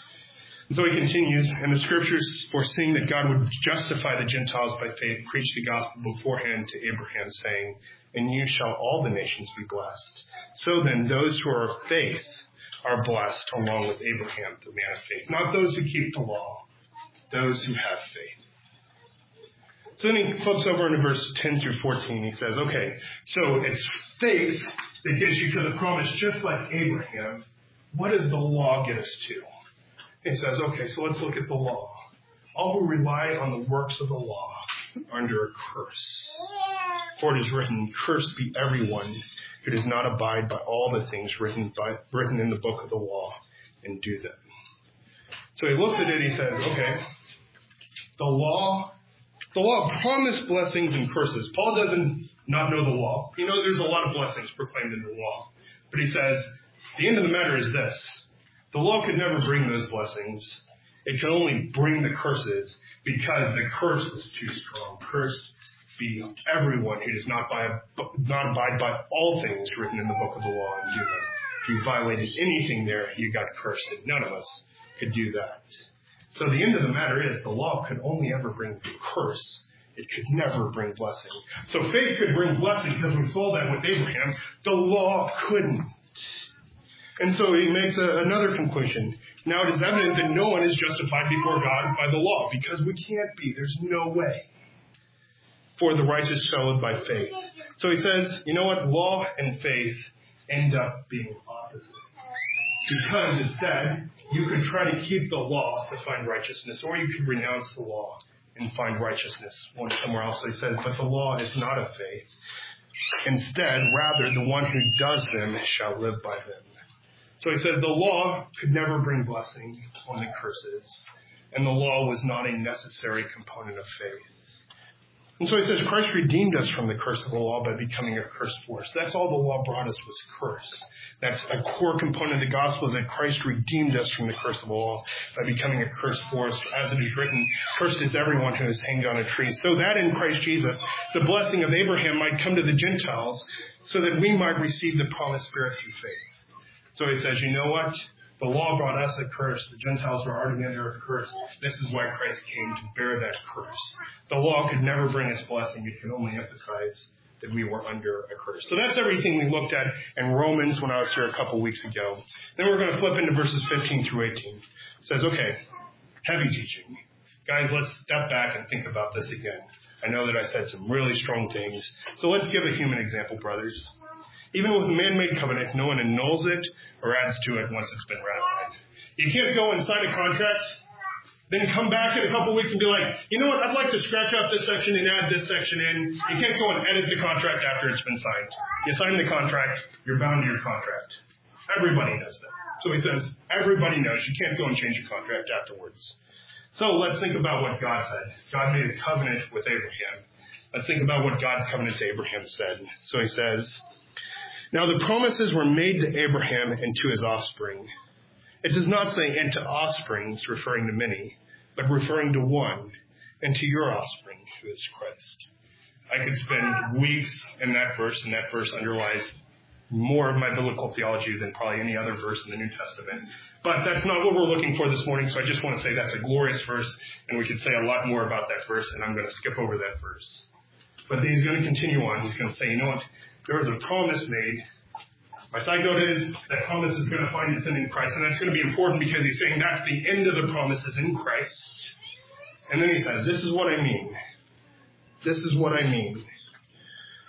And so he continues, and the scriptures, foreseeing that God would justify the Gentiles by faith, preached the gospel beforehand to Abraham, saying, in you shall all the nations be blessed. So then, those who are of faith are blessed along with Abraham, the man of faith. Not those who keep the law, those who have faith. So then he flips over into verse 10 through 14. He says, okay, so it's faith that gets you to the promise just like Abraham. What does the law get us to? He says, okay, so let's look at the law. All who rely on the works of the law are under a curse. For it is written, cursed be everyone who does not abide by all the things written in the book of the law and do them. So he looks at it and he says, okay, the law promised blessings and curses. Paul doesn't not know the law. He knows there's a lot of blessings proclaimed in the law. But he says, the end of the matter is this. The law could never bring those blessings. It could only bring the curses because the curse was too strong. Cursed be everyone who does not abide by all things written in the book of the law and do them. If you violated anything there, you got cursed, and none of us could do that. So the end of the matter is the law could only ever bring curse. It could never bring blessing. So faith could bring blessing because we saw that with Abraham. The law couldn't. And so he makes another conclusion. Now it is evident that no one is justified before God by the law because we can't be. There's no way. For the righteous shall live by faith. So he says, you know what? Law and faith end up being opposite. Because it said you could try to keep the law to find righteousness, or you could renounce the law and find righteousness. Somewhere else he says, but the law is not of faith. Instead, rather, the one who does them shall live by them. So he said the law could never bring blessing, only curses. And the law was not a necessary component of faith. And so he says Christ redeemed us from the curse of the law by becoming a curse for us. That's all the law brought us was curse. That's a core component of the gospel, is that Christ redeemed us from the curse of the law by becoming a curse for us. As it is written, cursed is everyone who is hanged on a tree. So that in Christ Jesus, the blessing of Abraham might come to the Gentiles so that we might receive the promised Spirit through faith. So he says, you know what? The law brought us a curse. The Gentiles were already under a curse. This is why Christ came, to bear that curse. The law could never bring us blessing. It could only emphasize that we were under a curse. So that's everything we looked at in Romans when I was here a couple weeks ago. Then we're going to flip into verses 15 through 18. It says, okay, heavy teaching. Guys, let's step back and think about this again. I know that I said some really strong things. So let's give a human example, brothers. Even with a man-made covenant, no one annuls it or adds to it once it's been ratified. You can't go and sign a contract, then come back in a couple weeks and be like, you know what, I'd like to scratch out this section and add this section in. You can't go and edit the contract after it's been signed. You sign the contract, you're bound to your contract. Everybody knows that. So he says, everybody knows you can't go and change your contract afterwards. So let's think about what God said. God made a covenant with Abraham. Let's think about what God's covenant to Abraham said. So he says, now the promises were made to Abraham and to his offspring. It does not say, and to offsprings, referring to many, but referring to one, and to your offspring, who is Christ. I could spend weeks in that verse, and that verse underlies more of my biblical theology than probably any other verse in the New Testament. But that's not what we're looking for this morning, so I just want to say that's a glorious verse, and we could say a lot more about that verse, and I'm going to skip over that verse. But then he's going to continue on. He's going to say, you know what? There was a promise made. My side note is that promise is going to find its end in Christ. And that's going to be important because he's saying that's the end of the promises in Christ. And then he says, this is what I mean. This is what I mean.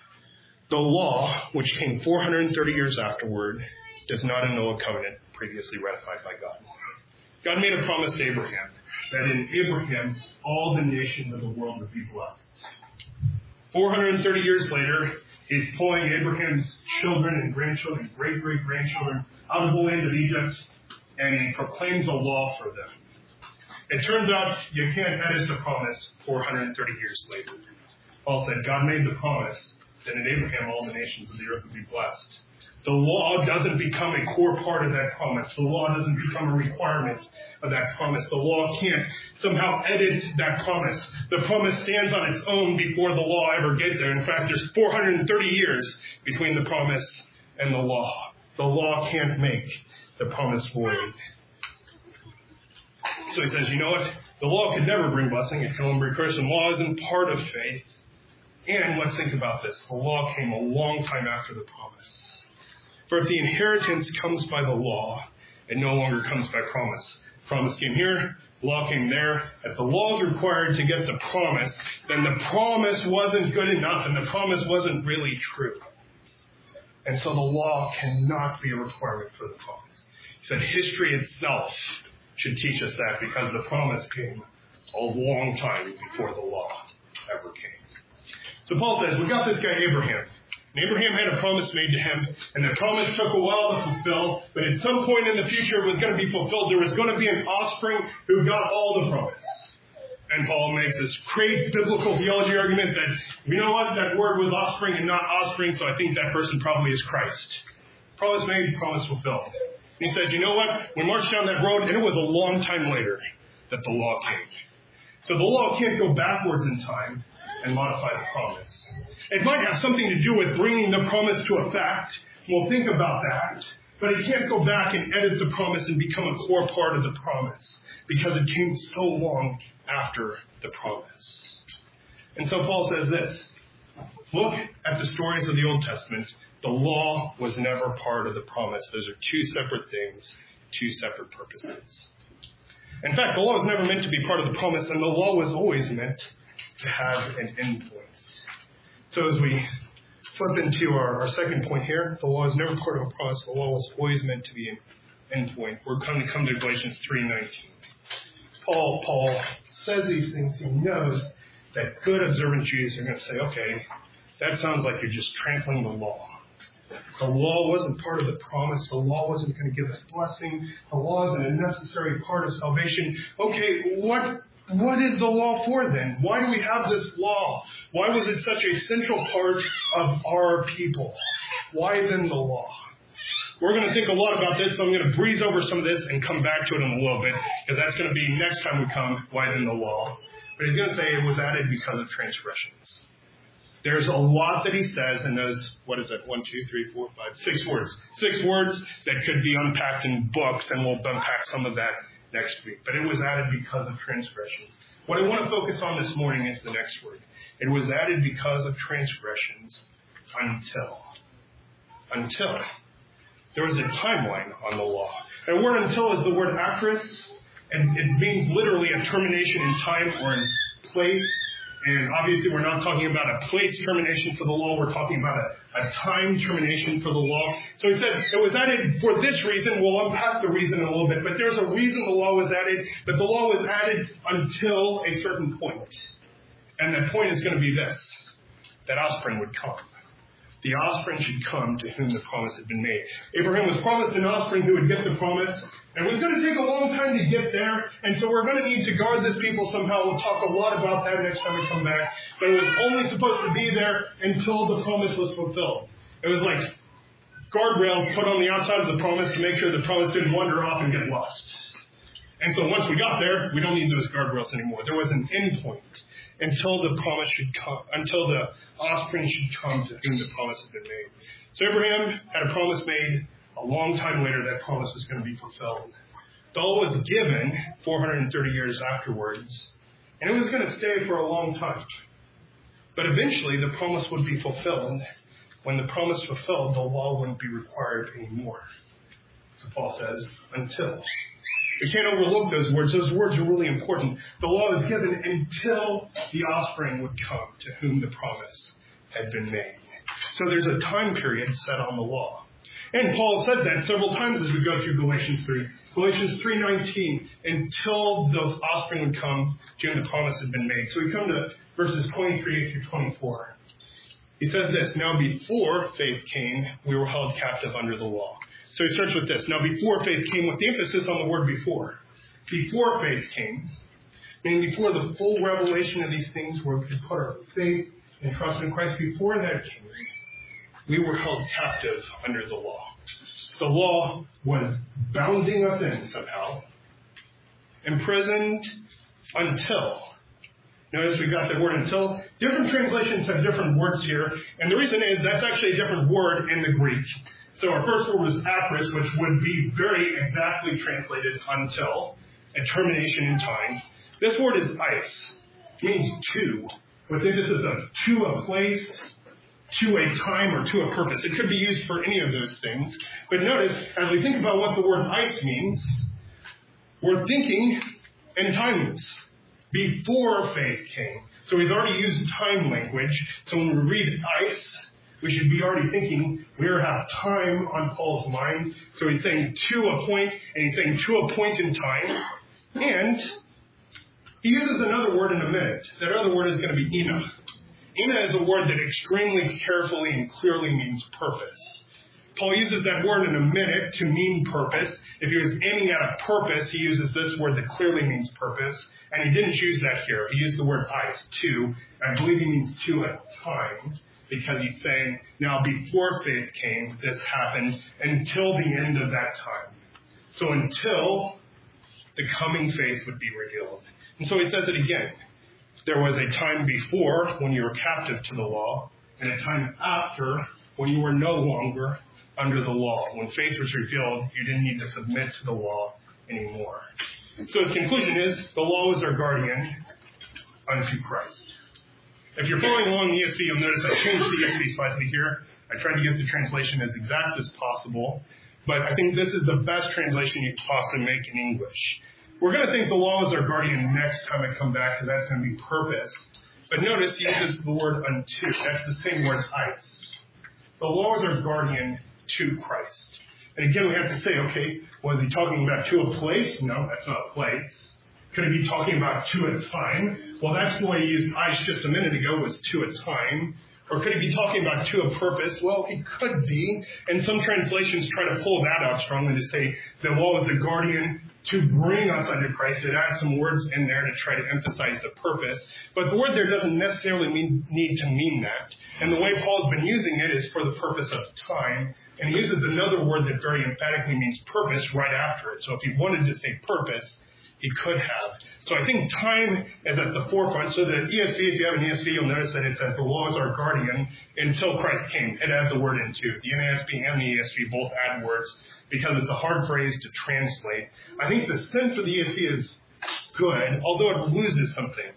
The law, which came 430 years afterward, does not annul a covenant previously ratified by God. God made a promise to Abraham that in Abraham, all the nations of the world would be blessed. 430 years later, he's pulling Abraham's children and grandchildren, great-great-grandchildren out of the land of Egypt, and he proclaims a law for them. It turns out you can't edit the promise 430 years later. Paul said God made the promise that in Abraham all the nations of the earth would be blessed. The law doesn't become a core part of that promise. The law doesn't become a requirement of that promise. The law can't somehow edit that promise. The promise stands on its own before the law ever gets there. In fact, there's 430 years between the promise and the law. The law can't make the promise void. So he says, you know what? The law could never bring blessing. It can only bring curse. And law isn't part of faith. And let's think about this. The law came a long time after the promise. For if the inheritance comes by the law, it no longer comes by promise. Promise came here, law came there. If the law is required to get the promise, then the promise wasn't good enough and the promise wasn't really true. And so the law cannot be a requirement for the promise. He said history itself should teach us that because the promise came a long time before the law ever came. So Paul says, we got this guy Abraham. And Abraham had a promise made to him, and the promise took a while to fulfill, but at some point in the future it was going to be fulfilled. There was going to be an offspring who got all the promise. And Paul makes this great biblical theology argument that, you know what, that word was offspring and not offspring, so I think that person probably is Christ. Promise made, promise fulfilled. And he says, you know what, we marched down that road, and it was a long time later that the law came. So the law can't go backwards in time and modify the promise. It might have something to do with bringing the promise to effect. We'll think about that. But it can't go back and edit the promise and become a core part of the promise because it came so long after the promise. And so Paul says this. Look at the stories of the Old Testament. The law was never part of the promise. Those are two separate things, two separate purposes. In fact, the law was never meant to be part of the promise, and the law was always meant to have an endpoint. So as we flip into our second point here, the law is never part of a promise. The law was always meant to be an endpoint. We're going to come to Galatians 3:19. Paul says these things. He knows that good observant Jews are going to say, okay, that sounds like you're just trampling the law. The law wasn't part of the promise. The law wasn't going to give us blessing. The law isn't a necessary part of salvation. Okay, what is the law for then? Why do we have this law? Why was it such a central part of our people? Why then the law? We're going to think a lot about this, so I'm going to breeze over some of this and come back to it in a little bit, because that's going to be next time we come, why then the law. But he's going to say it was added because of transgressions. There's a lot that he says in those, 6 words. 6 words that could be unpacked in books, and we'll unpack some of that next week. But it was added because of transgressions. What I want to focus on this morning is the next word. It was added because of transgressions until. There was a timeline on the law. And the word until is the word akris, and it means literally a termination in time or in place. And obviously we're not talking about a place termination for the law. We're talking about a time termination for the law. So he said it was added for this reason. We'll unpack the reason in a little bit. But there's a reason the law was added. But the law was added until a certain point. And that point is going to be this. That offspring would come. The offspring should come to whom the promise had been made. Abraham was promised an offspring who would get the promise. And it was going to take a long time to get there. And so we're going to need to guard this people somehow. We'll talk a lot about that next time we come back. But it was only supposed to be there until the promise was fulfilled. It was like guardrails put on the outside of the promise to make sure the promise didn't wander off and get lost. And so once we got there, we don't need those guardrails anymore. There was an end point until the promise should come, until the offspring should come to whom the promise had been made. So Abraham had a promise made. A long time later, that promise was going to be fulfilled. The law was given 430 years afterwards, and it was going to stay for a long time. But eventually, the promise would be fulfilled. When the promise fulfilled, the law wouldn't be required anymore. So Paul says, until. We can't overlook those words. Those words are really important. The law is given until the offspring would come to whom the promise had been made. So there's a time period set on the law. And Paul said that several times as we go through Galatians 3. Galatians 3:19, until the offspring would come, to whom the promise had been made. So we come to verses 23 through 24. He says this, now before faith came, we were held captive under the law. So he starts with this. Now before faith came, with the emphasis on the word before. Before faith came, meaning before the full revelation of these things where we could put our faith and trust in Christ, before that came, we were held captive under the law. The law was bounding us in somehow, imprisoned until. Notice we got the word until. Different translations have different words here, and the reason is that's actually a different word in the Greek. So our first word was apris, which would be very exactly translated until, a termination in time. This word is eis. It means to, with emphasis of to a place, to a time, or to a purpose. It could be used for any of those things. But notice, as we think about what the word eis means, we're thinking in times. Before faith came. So he's already used time language. So when we read eis, we should be already thinking we have time on Paul's mind. So he's saying to a point, and he's saying to a point in time. And he uses another word in a minute. That other word is going to be ina. Ina is a word that extremely carefully and clearly means purpose. Paul uses that word in a minute to mean purpose. If he was aiming at a purpose, he uses this word that clearly means purpose. And he didn't use that here. He used the word eis, to. I believe he means to a time, because he's saying, now before faith came, this happened until the end of that time. So until the coming faith would be revealed. And so he says it again. There was a time before when you were captive to the law, and a time after when you were no longer under the law. When faith was revealed, you didn't need to submit to the law anymore. So his conclusion is, the law is our guardian unto Christ. If you're following along the ESV, you'll notice I changed the ESV slightly here. I tried to get the translation as exact as possible, but I think this is the best translation you can possibly make in English. We're going to think the law is our guardian next time I come back, because that's going to be purpose. But notice he uses the word unto. That's the same word as eis. The law is our guardian to Christ. And again, we have to say, okay, was he talking about to a place? No, that's not a place. Could he be talking about to a time? Well, that's the way he used eis just a minute ago, was to a time. Or could he be talking about to a purpose? Well, he could be. And some translations try to pull that out strongly to say the law is a guardian to bring us under Christ. It adds some words in there to try to emphasize the purpose. But the word there doesn't necessarily need to mean that. And the way Paul's been using it is for the purpose of time. And he uses another word that very emphatically means purpose right after it. So if he wanted to say purpose, he could have. So I think time is at the forefront. So the ESV, if you have an ESV, you'll notice that it says the law is our guardian until Christ came. It adds a word into. The NASB and the ESV both add words because it's a hard phrase to translate. I think the sense of the ESV is good, although it loses something.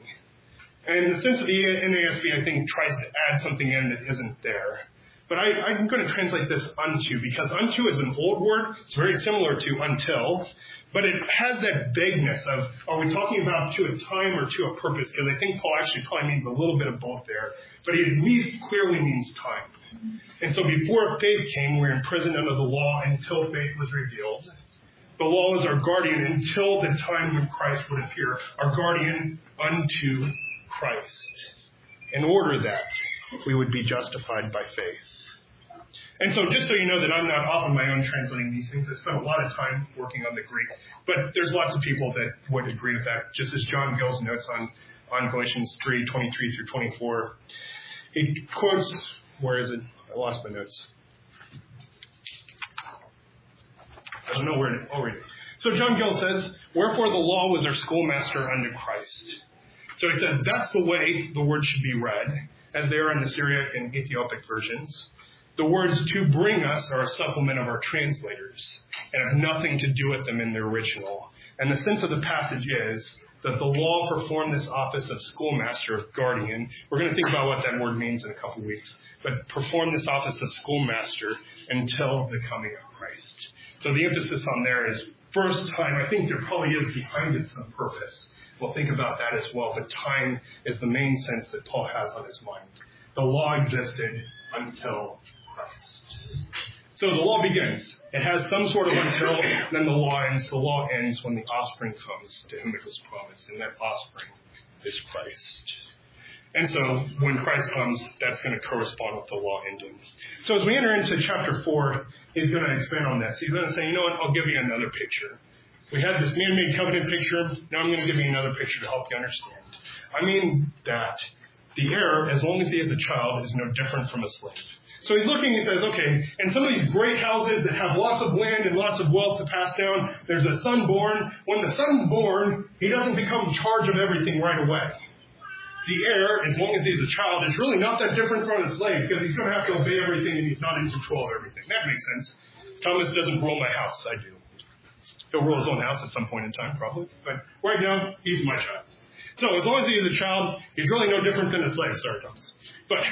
And the sense of the NASB, I think, tries to add something in that isn't there. But I'm going to translate this unto, because unto is an old word. It's very similar to until. But it has that vagueness of, are we talking about to a time or to a purpose? Because I think Paul actually probably means a little bit of both there. But he at least clearly means time. And so before faith came, we were imprisoned under the law until faith was revealed. The law is our guardian until the time when Christ would appear. Our guardian unto Christ. In order that we would be justified by faith. And so just so you know that I'm not off on my own translating these things, I spent a lot of time working on the Greek. But there's lots of people that would agree with that, just as John Gill's notes on Galatians 3:23 through 24. He quotes, where is it? I lost my notes. I don't know where it is. I'll read it. So John Gill says, wherefore the law was our schoolmaster unto Christ. So he says that's the way the word should be read, as they are in the Syriac and Ethiopic versions. The words to bring us are a supplement of our translators and have nothing to do with them in the original. And the sense of the passage is that the law performed this office of schoolmaster, of guardian. We're going to think about what that word means in a couple weeks. But perform this office of schoolmaster until the coming of Christ. So the emphasis on there is first time. I think there probably is behind it some purpose. We'll think about that as well. But time is the main sense that Paul has on his mind. The law existed until Christ. So the law begins. It has some sort of until, then the law ends. The law ends when the offspring comes to whom it was promised, and that offspring is Christ. And so when Christ comes, that's going to correspond with the law ending. So as we enter into chapter 4, he's going to expand on this. He's going to say, you know what, I'll give you another picture. We had this man-made covenant picture. Now I'm going to give you another picture to help you understand. I mean that the heir, as long as he is a child, is no different from a slave. So he's looking, he says, okay, in some of these great houses that have lots of land and lots of wealth to pass down, there's a son born. When the son's born, he doesn't become in charge of everything right away. The heir, as long as he's a child, is really not that different from a slave because he's going to have to obey everything and he's not in control of everything. That makes sense. Thomas doesn't rule my house. I do. He'll rule his own house at some point in time, probably. But right now, he's my child. So as long as he's a child, he's really no different than a slave. Sorry, Thomas. But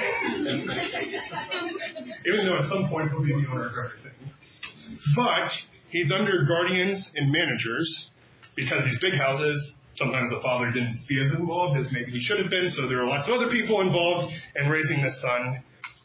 even though at some point he'll be the owner of everything. But he's under guardians and managers because these big houses, sometimes the father didn't be as involved as maybe he should have been, so there were lots of other people involved in raising the son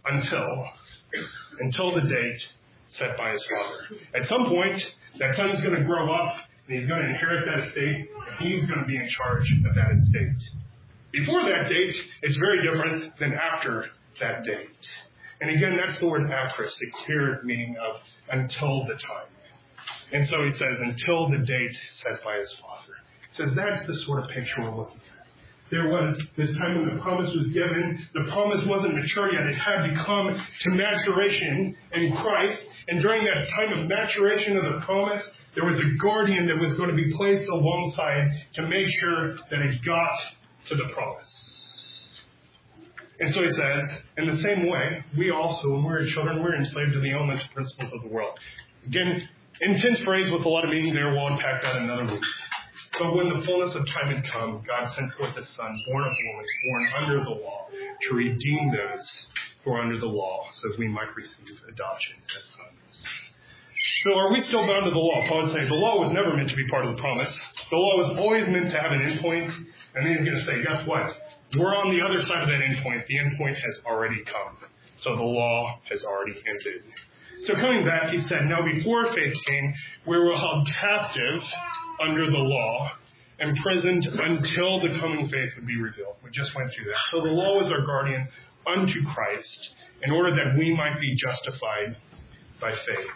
until the date set by his father. At some point, that son is going to grow up, and he's going to inherit that estate, and he's going to be in charge of that estate. Before that date, it's very different than after that date. And again, that's the word akros, the clear meaning of until the time. And so he says, until the date set by his father. So that's the sort of picture we're looking at. There was this time when the promise was given. The promise wasn't mature yet. It had to come to maturation in Christ. And during that time of maturation of the promise, there was a guardian that was going to be placed alongside to make sure that it got to the promise. And so he says, in the same way, we also, when we're children, we're enslaved to the elemental principles of the world. Again, intense phrase with a lot of meaning there. We'll unpack that another week. But when the fullness of time had come, God sent forth His Son, born of woman, born under the law, to redeem those who are under the law, so that we might receive adoption as sons. So are we still bound to the law? Paul would say the law was never meant to be part of the promise. The law was always meant to have an endpoint. And then he's going to say, guess what? We're on the other side of that endpoint. The endpoint has already come. So the law has already ended. So coming back, he said, now before faith came, we were held captive under the law, imprisoned until the coming faith would be revealed. We just went through that. So the law was our guardian unto Christ in order that we might be justified by faith.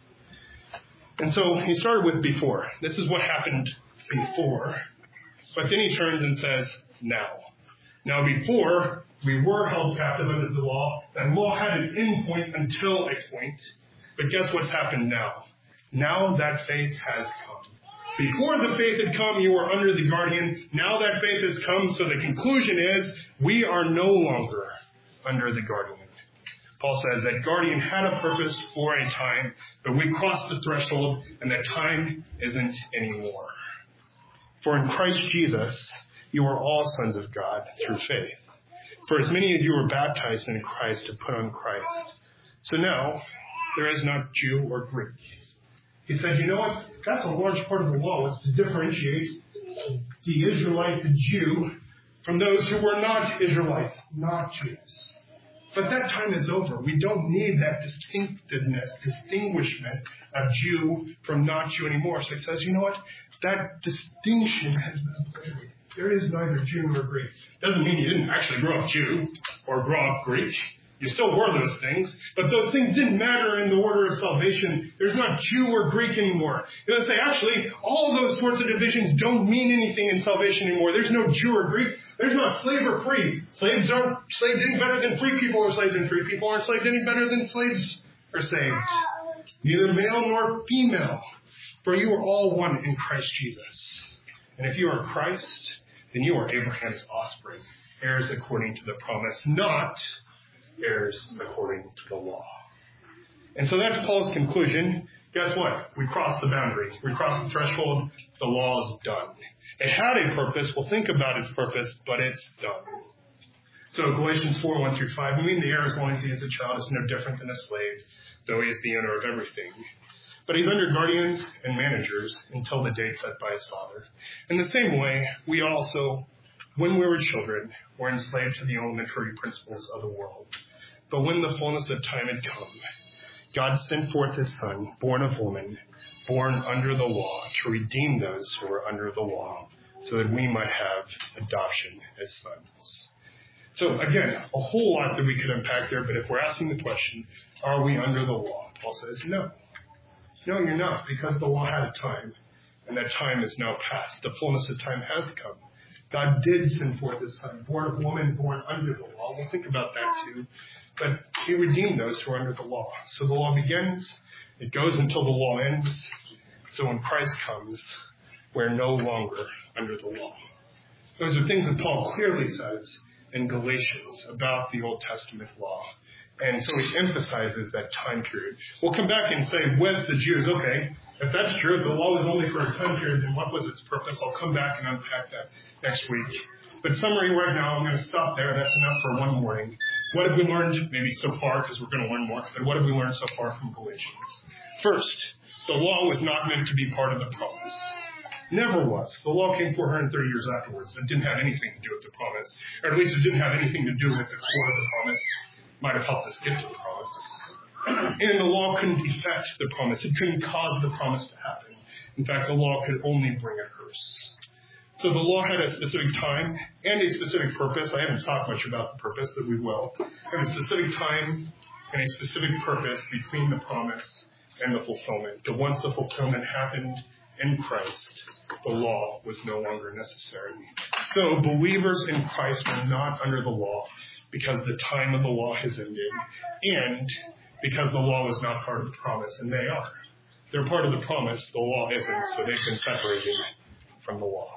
And so he started with before. This is what happened before. But then he turns and says, now. Now before, we were held captive under the law. That law had an end point until a point. But guess what's happened now? Now that faith has come. Before the faith had come, you were under the guardian. Now that faith has come, so the conclusion is we are no longer under the guardian. Paul says that guardian had a purpose for a time, but we crossed the threshold, and that time isn't anymore. For in Christ Jesus, you are all sons of God through faith. For as many as you were baptized in Christ have put on Christ. So now, there is not Jew or Greek. He said, you know what? That's a large part of the law, is to differentiate the Israelite, the Jew, from those who were not Israelites, not Jews. But that time is over. We don't need that distinguishment of Jew from not Jew anymore. So he says, you know what? That distinction has been avoided. There is neither Jew nor Greek. Doesn't mean you didn't actually grow up Jew or grow up Greek. You still were those things, but those things didn't matter in the order of salvation. There's not Jew or Greek anymore. You're going to say, actually, all those sorts of divisions don't mean anything in salvation anymore. There's no Jew or Greek. There's not slave or free. Slaves aren't saved any better than free people are saved, and free people aren't saved any better than slaves are saved. Neither male nor female, for you are all one in Christ Jesus. And if you are Christ, then you are Abraham's offspring, heirs according to the promise, not heirs according to the law. And so that's Paul's conclusion. Guess what? We crossed the boundary. We crossed the threshold. The law is done. It had a purpose. We'll think about its purpose, but it's done. So Galatians 4, 1 through 5, I mean the heir, as long as he is a child, is no different than a slave, though he is the owner of everything. But he's under guardians and managers until the date set by his father. In the same way, we also When we were children, we were enslaved to the elementary principles of the world. But when the fullness of time had come, God sent forth his Son, born of woman, born under the law, to redeem those who were under the law, so that we might have adoption as sons. So again, a whole lot that we could unpack there, but if we're asking the question, are we under the law? Paul says, no. No, you're not, because the law had a time, and that time is now past. The fullness of time has come. God did send forth his Son, born of woman, born under the law. We'll think about that too. But he redeemed those who are under the law. So the law begins, it goes until the law ends. So when Christ comes, we're no longer under the law. Those are things that Paul clearly says in Galatians about the Old Testament law. And so he emphasizes that time period. We'll come back and say with the Jews, okay, if that's true, the law was only for a time period, then what was its purpose? I'll come back and unpack that next week. But summary right now, I'm going to stop there. That's enough for one morning. What have we learned, maybe so far, because we're going to learn more, but what have we learned so far from Galatians? First, the law was not meant to be part of the promise. Never was. The law came 430 years afterwards. It didn't have anything to do with the promise, or at least it didn't have anything to do with the core of the promise. Might have helped us get to the promise. And the law couldn't effect the promise. It couldn't cause the promise to happen. In fact, the law could only bring a curse. So the law had a specific time and a specific purpose. I haven't talked much about the purpose, but we will. Had a specific time and a specific purpose between the promise and the fulfillment. But once the fulfillment happened in Christ, the law was no longer necessary. So believers in Christ are not under the law because the time of the law has ended and because the law was not part of the promise, and they are. They're part of the promise, the law isn't, so they've been separated from the law.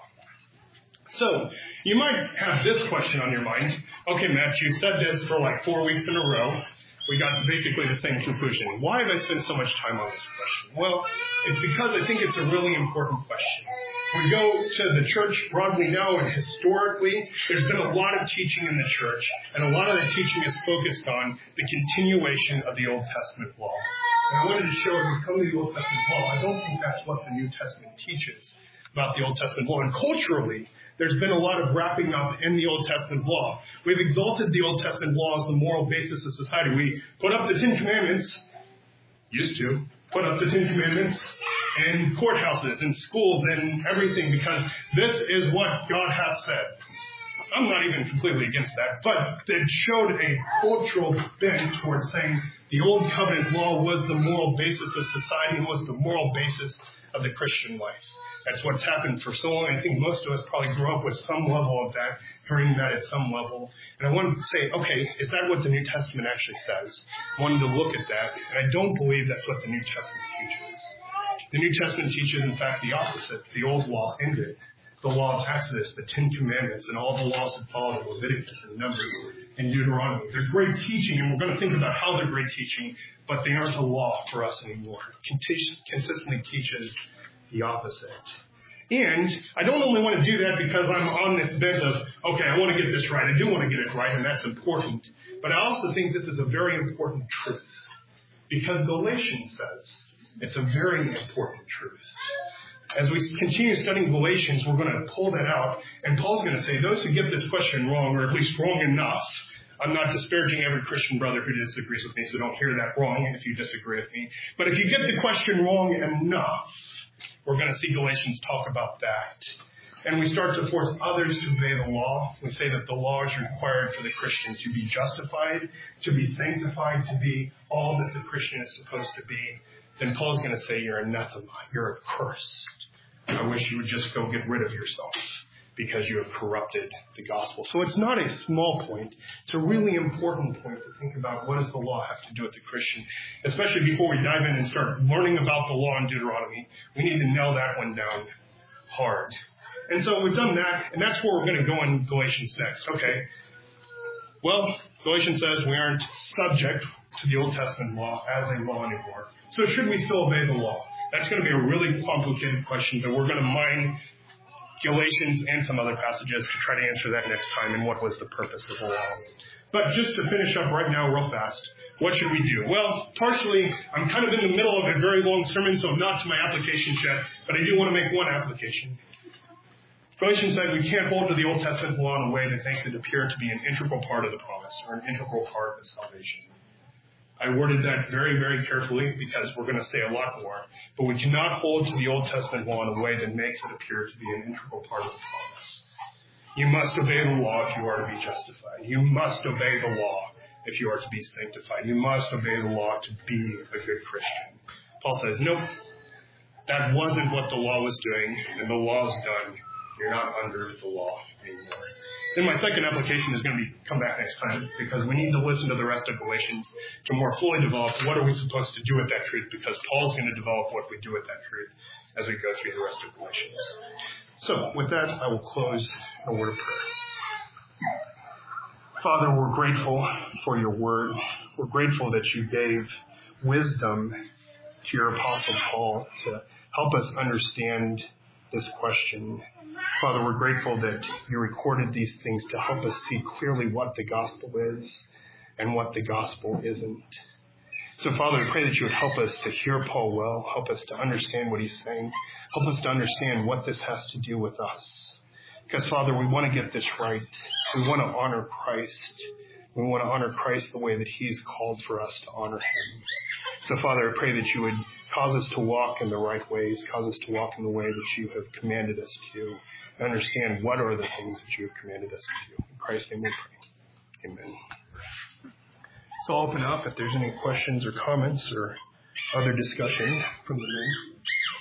So you might have this question on your mind. Okay, Matt, you said this for like 4 weeks in a row. We got to basically the same conclusion. Why have I spent so much time on this question? Well, it's because I think it's a really important question. We go to the church broadly now, and historically, there's been a lot of teaching in the church, and a lot of the teaching is focused on the continuation of the Old Testament law. And I wanted to show if we come to the Old Testament law, I don't think that's what the New Testament teaches about the Old Testament law. And culturally, there's been a lot of wrapping up in the Old Testament law. We've exalted the Old Testament law as the moral basis of society. We put up the Ten Commandments, used to put up the Ten Commandments in courthouses and schools and everything because this is what God hath said. I'm not even completely against that, but it showed a cultural bent towards saying the Old Covenant law was the moral basis of society and was the moral basis of the Christian life. That's what's happened for so long. I think most of us probably grew up with some level of that, hearing that at some level. And I wanted to say, okay, is that what the New Testament actually says? I wanted to look at that, and I don't believe that's what the New Testament teaches. The New Testament teaches, in fact, the opposite. The old law ended. The law of Exodus, the Ten Commandments, and all the laws that followed Leviticus and Numbers and Deuteronomy. They're great teaching, and we're going to think about how they're great teaching, but they aren't a law for us anymore. It consistently teaches the opposite. And I don't only want to do that because I'm on this bent of, okay, I want to get this right. I do want to get it right, and that's important. But I also think this is a very important truth because Galatians says it's a very important truth. As we continue studying Galatians, we're going to pull that out, and Paul's going to say those who get this question wrong, or at least wrong enough, I'm not disparaging every Christian brother who disagrees with me, so don't hear that wrong if you disagree with me. But if you get the question wrong enough, we're going to see Galatians talk about that. And we start to force others to obey the law. We say that the law is required for the Christian to be justified, to be sanctified, to be all that the Christian is supposed to be. Then Paul's going to say you're anathema, you're accursed. I wish you would just go get rid of yourself because you have corrupted the gospel. So it's not a small point. It's a really important point to think about what does the law have to do with the Christian, especially before we dive in and start learning about the law in Deuteronomy. We need to nail that one down hard. And so we've done that, and that's where we're going to go in Galatians next. Okay. Well, Galatians says we aren't subject to the Old Testament law as a law anymore. So should we still obey the law? That's going to be a really complicated question, but we're going to mine Galatians and some other passages to try to answer that next time and what was the purpose of the law. But just to finish up right now real fast, what should we do? Well, partially, I'm kind of in the middle of a very long sermon, so I'm not to my applications yet, but I do want to make one application. Galatians said we can't hold to the Old Testament law in a way that makes it appear to be an integral part of the promise or an integral part of salvation. I worded that very, very carefully because we're going to say a lot more. But we cannot hold to the Old Testament law in a way that makes it appear to be an integral part of the promise. You must obey the law if you are to be justified. You must obey the law if you are to be sanctified. You must obey the law to be a good Christian. Paul says, nope, that wasn't what the law was doing, and the law is done. You're not under the law anymore. Then my second application is going to be come back next time, because we need to listen to the rest of Galatians to more fully develop what are we supposed to do with that truth, because Paul's going to develop what we do with that truth as we go through the rest of Galatians. So with that, I will close a word of prayer. Father, we're grateful for your word. We're grateful that you gave wisdom to your apostle Paul to help us understand this question. Father, we're grateful that you recorded these things to help us see clearly what the gospel is and what the gospel isn't. So, Father, I pray that you would help us to hear Paul well, help us to understand what he's saying, help us to understand what this has to do with us. Because, Father, we want to get this right. We want to honor Christ. We want to honor Christ the way that he's called for us to honor him. So, Father, I pray that you would cause us to walk in the right ways, cause us to walk in the way that you have commanded us to, and understand what are the things that you have commanded us to do. In Christ's name we pray. Amen. So I'll open up if there's any questions or comments or other discussion from the room.